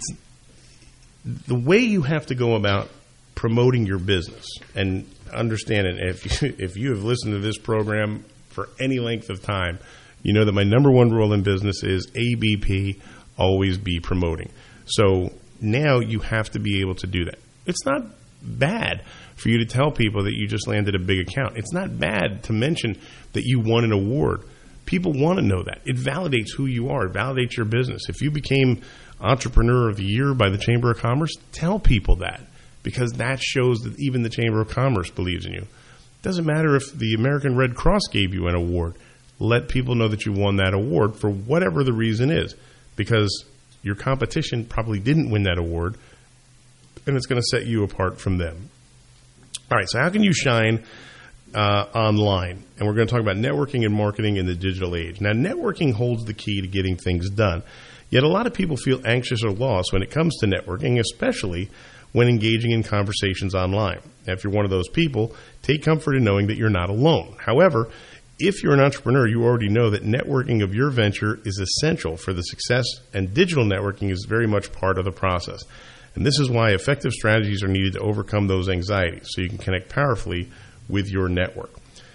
the way you have to go about promoting your business. And understand it, if you, if you have listened to this program for any length of time, you know that my number one rule in business is A B P, always be promoting. So now you have to be able to do that. It's not bad for you to tell people that you just landed a big account. It's not bad to mention that you won an award. People want to know that. It validates who you are. It validates your business. If you became Entrepreneur of the Year by the Chamber of Commerce, tell people that, because that shows that even the Chamber of Commerce believes in you. It doesn't matter if the American Red Cross gave you an award. Let people know that you won that award for whatever the reason is, because your competition probably didn't win that award, and it's going to set you apart from them. All right, so how can you shine uh, online? And we're going to talk about networking and marketing in the digital age. Now, networking holds the key to getting things done, yet a lot of people feel anxious or lost when it comes to networking, especially when engaging in conversations online. Now, if you're one of those people, take comfort in knowing that you're not alone. However, if you're an entrepreneur, you already know that networking of your venture is essential for the success, and digital networking is very much part of the process. And this is why effective strategies are needed to overcome those anxieties so you can connect powerfully with your network.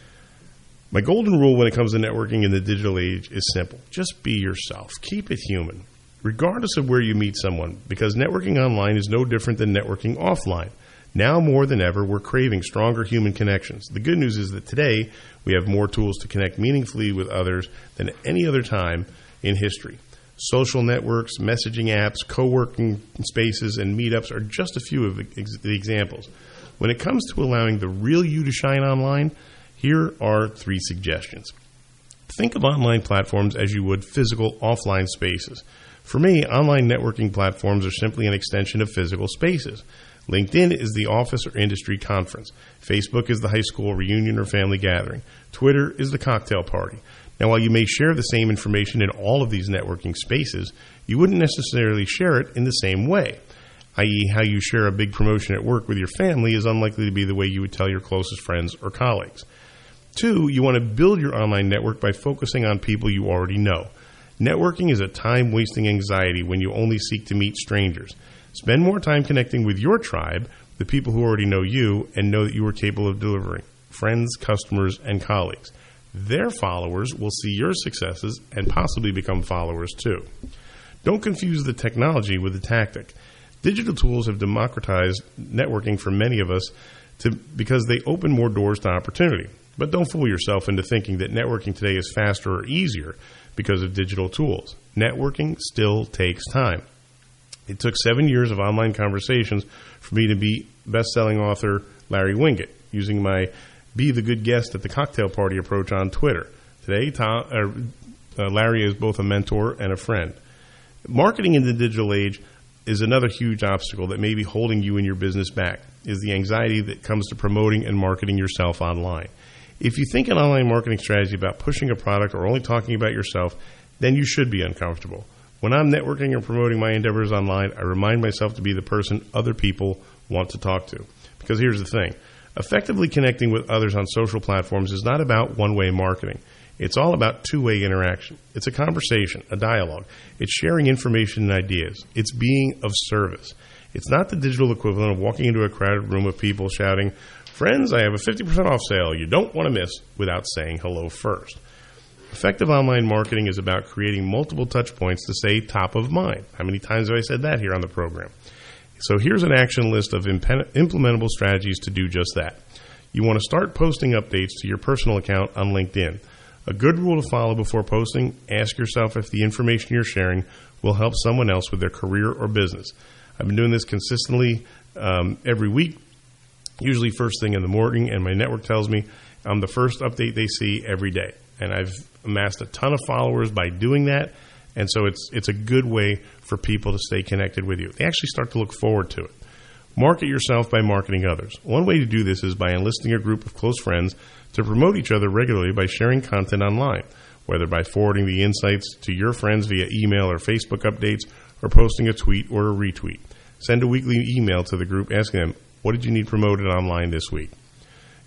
My golden rule when it comes to networking in the digital age is simple. Just be yourself. Keep it human, regardless of where you meet someone, because networking online is no different than networking offline. Now more than ever, we're craving stronger human connections. The good news is that today we have more tools to connect meaningfully with others than at any other time in history. Social networks, messaging apps, co-working spaces, and meetups are just a few of the, ex- the examples. When it comes to allowing the real you to shine online, here are three suggestions. Think of online platforms as you would physical offline spaces. For me, online networking platforms are simply an extension of physical spaces. LinkedIn is the office or industry conference. Facebook is the high school reunion or family gathering. Twitter is the cocktail party. Now, while you may share the same information in all of these networking spaces, you wouldn't necessarily share it in the same way, that is how you share a big promotion at work with your family is unlikely to be the way you would tell your closest friends or colleagues. Two, you want to build your online network by focusing on people you already know. Networking is a time-wasting anxiety when you only seek to meet strangers. Spend more time connecting with your tribe, the people who already know you and know that you are capable of delivering, friends, customers, and colleagues. Their followers will see your successes and possibly become followers too. Don't confuse the technology with the tactic. Digital tools have democratized networking for many of us to, because they open more doors to opportunity. But don't fool yourself into thinking that networking today is faster or easier because of digital tools. Networking still takes time. It took seven years of online conversations for me to be best-selling author Larry Winget, using my Be the Good Guest at the Cocktail Party approach on Twitter. Today, Tom, uh, uh, Larry is both a mentor and a friend. Marketing in the digital age is another huge obstacle that may be holding you and your business back, is the anxiety that comes to promoting and marketing yourself online. If you think an online marketing strategy about pushing a product or only talking about yourself, then you should be uncomfortable. When I'm networking or promoting my endeavors online, I remind myself to be the person other people want to talk to. Because here's the thing. Effectively connecting with others on social platforms is not about one-way marketing. It's all about two-way interaction. It's a conversation, a dialogue. It's sharing information and ideas. It's being of service. It's not the digital equivalent of walking into a crowded room of people shouting, "Friends, I have a fifty percent off sale you don't want to miss," without saying hello first. Effective online marketing is about creating multiple touch points to stay top of mind. How many times have I said that here on the program? So here's an action list of imp- implementable strategies to do just that. You want to start posting updates to your personal account on LinkedIn. A good rule to follow before posting, ask yourself if the information you're sharing will help someone else with their career or business. I've been doing this consistently um, every week, usually first thing in the morning, and my network tells me I'm the first update they see every day. And I've amassed a ton of followers by doing that, and so it's it's a good way for people to stay connected with you. They actually start to look forward to it. Market yourself by marketing others. One way to do this is by enlisting a group of close friends to promote each other regularly by sharing content online, whether by forwarding the insights to your friends via email or Facebook updates, or posting a tweet or a retweet. Send a weekly email to the group asking them, what did you need promoted online this week?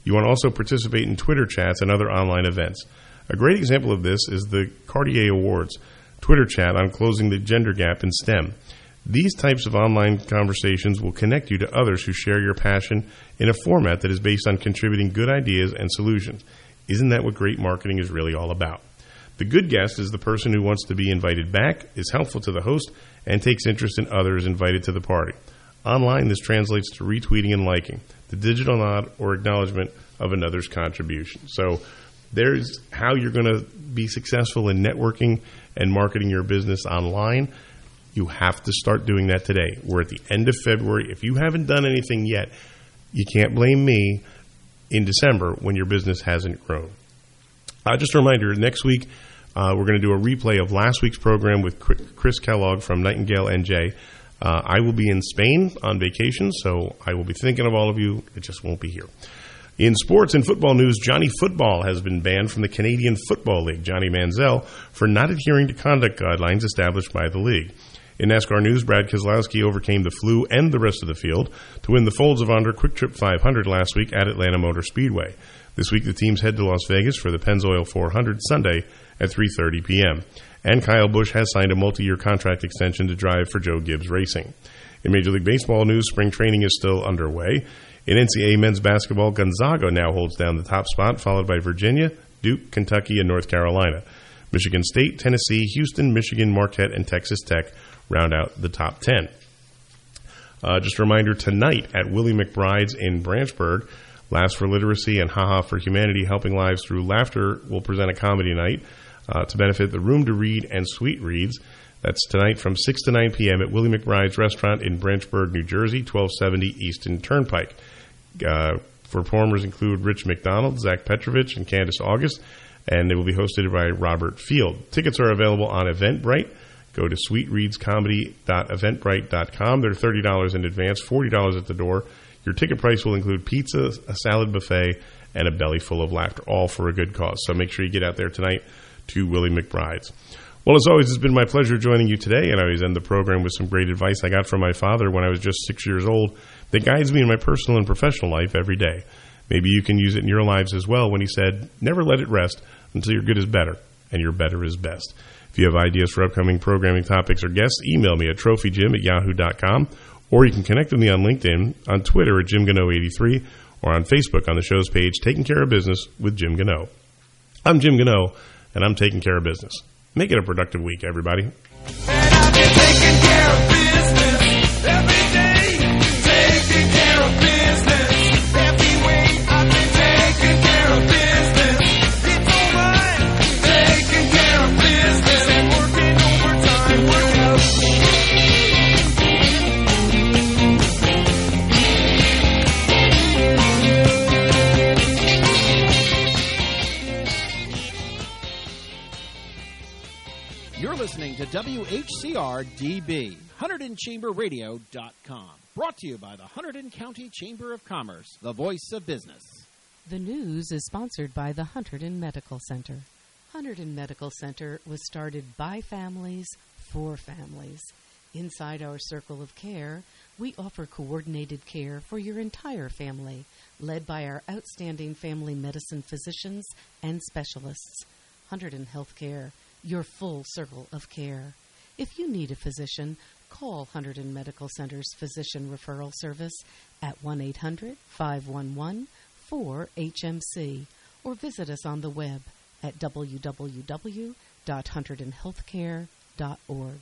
You want to also participate in Twitter chats and other online events. A great example of this is the Cartier Awards Twitter chat on closing the gender gap in STEM. These types of online conversations will connect you to others who share your passion in a format that is based on contributing good ideas and solutions. Isn't that what great marketing is really all about? The good guest is the person who wants to be invited back, is helpful to the host, and takes interest in others invited to the party. Online, this translates to retweeting and liking, the digital nod or acknowledgement of another's contribution. So there's how you're going to be successful in networking and marketing your business online. You have to start doing that today. We're at the end of February. If you haven't done anything yet, you can't blame me in December when your business hasn't grown. Uh, just a reminder, next week uh, we're going to do a replay of last week's program with Chris Kellogg from Nightingale N J. Uh, I will be in Spain on vacation, so I will be thinking of all of you. It just won't be here. In sports and football news, Johnny Football has been banned from the Canadian Football League, Johnny Manziel, for not adhering to conduct guidelines established by the league. In NASCAR news, Brad Keselowski overcame the flu and the rest of the field to win the Folds of Honor Quick Trip five hundred last week at Atlanta Motor Speedway. This week, the teams head to Las Vegas for the Pennzoil four hundred Sunday at three thirty p.m. And Kyle Busch has signed a multi-year contract extension to drive for Joe Gibbs Racing. In Major League Baseball news, spring training is still underway. In N C double A men's basketball, Gonzaga now holds down the top spot, followed by Virginia, Duke, Kentucky, and North Carolina. Michigan State, Tennessee, Houston, Michigan, Marquette, and Texas Tech round out the top ten. Uh, just a reminder, tonight at Willie McBride's in Branchburg, Laughs for Literacy and Ha Ha for Humanity, Helping Lives Through Laughter, will present a comedy night uh, to benefit the Room to Read and Sweet Reads. That's tonight from six to nine p.m. at Willie McBride's Restaurant in Branchburg, New Jersey, twelve seventy Easton Turnpike. Uh, performers include Rich McDonald, Zach Petrovich, and Candace August, and they will be hosted by Robert Field. Tickets are available on Eventbrite. Go to sweet reads comedy dot eventbrite dot com. They're thirty dollars in advance, forty dollars at the door. Your ticket price will include pizza, a salad buffet, and a belly full of laughter, all for a good cause. So make sure you get out there tonight to Willie McBride's. Well, as always, it's been my pleasure joining you today, and I always end the program with some great advice I got from my father when I was just six years old that guides me in my personal and professional life every day. Maybe you can use it in your lives as well when he said, never let it rest until your good is better and your better is best. If you have ideas for upcoming programming topics or guests, email me at trophy jim at yahoo dot com, or you can connect with me on LinkedIn, on Twitter at Jim Gano eighty-three, or on Facebook on the show's page, Taking Care of Business with Jim Gano. I'm Jim Gano, and I'm taking care of business. Make it a productive week, everybody. And I've been taking care of business every day. Taking care of business every way. I've been taking care of business. It's all mine. Taking care of business and working overtime. Work out. You're listening to W H C R D B, Hunterdon Chamber Radio dot com. Brought to you by the Hunterdon County Chamber of Commerce, the voice of business. The news is sponsored by the Hunterdon Medical Center. Hunterdon Medical Center was started by families for families. Inside our circle of care, we offer coordinated care for your entire family, led by our outstanding family medicine physicians and specialists. Hunterdon Healthcare, your full circle of care. If you need a physician, call Hunterdon Medical Center's Physician Referral Service at one eight hundred, five one one, four H M C or visit us on the web at w w w dot hunterdon healthcare dot org.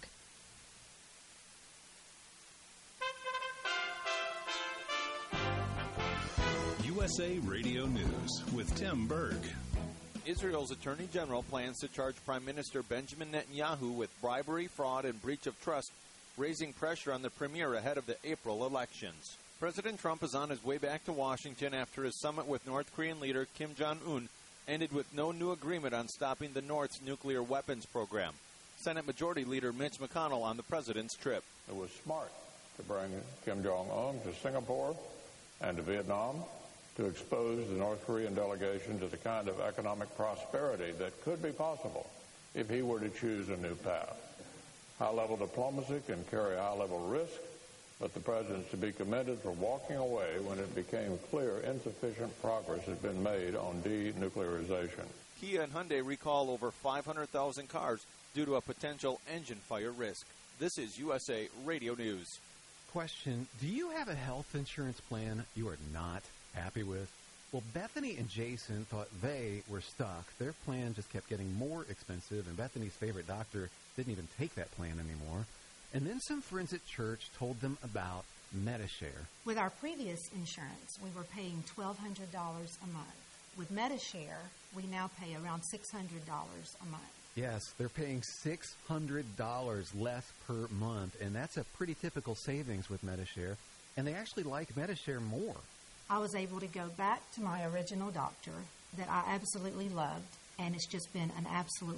U S A Radio News with Tim Berg. Israel's Attorney General plans to charge Prime Minister Benjamin Netanyahu with bribery, fraud, and breach of trust, raising pressure on the premier ahead of the April elections. President Trump is on his way back to Washington after his summit with North Korean leader Kim Jong-un ended with no new agreement on stopping the North's nuclear weapons program. Senate Majority Leader Mitch McConnell on the president's trip. It was smart to bring Kim Jong-un to Singapore and to Vietnam to expose the North Korean delegation to the kind of economic prosperity that could be possible if he were to choose a new path. High-level diplomacy can carry high-level risk, but the President to be commended for walking away when it became clear insufficient progress had been made on denuclearization. Kia and Hyundai recall over five hundred thousand cars due to a potential engine fire risk. This is U S A Radio News. Question, do you have a health insurance plan you are not happy with? Well, Bethany and Jason thought they were stuck. Their plan just kept getting more expensive, and Bethany's favorite doctor didn't even take that plan anymore. And then some friends at church told them about Medi-Share. With our previous insurance, we were paying twelve hundred dollars a month. With Medi-Share, we now pay around six hundred dollars a month. Yes, they're paying six hundred dollars less per month, and that's a pretty typical savings with Medi-Share. And they actually like Medi-Share more. I was able to go back to my original doctor that I absolutely loved, and it's just been an absolute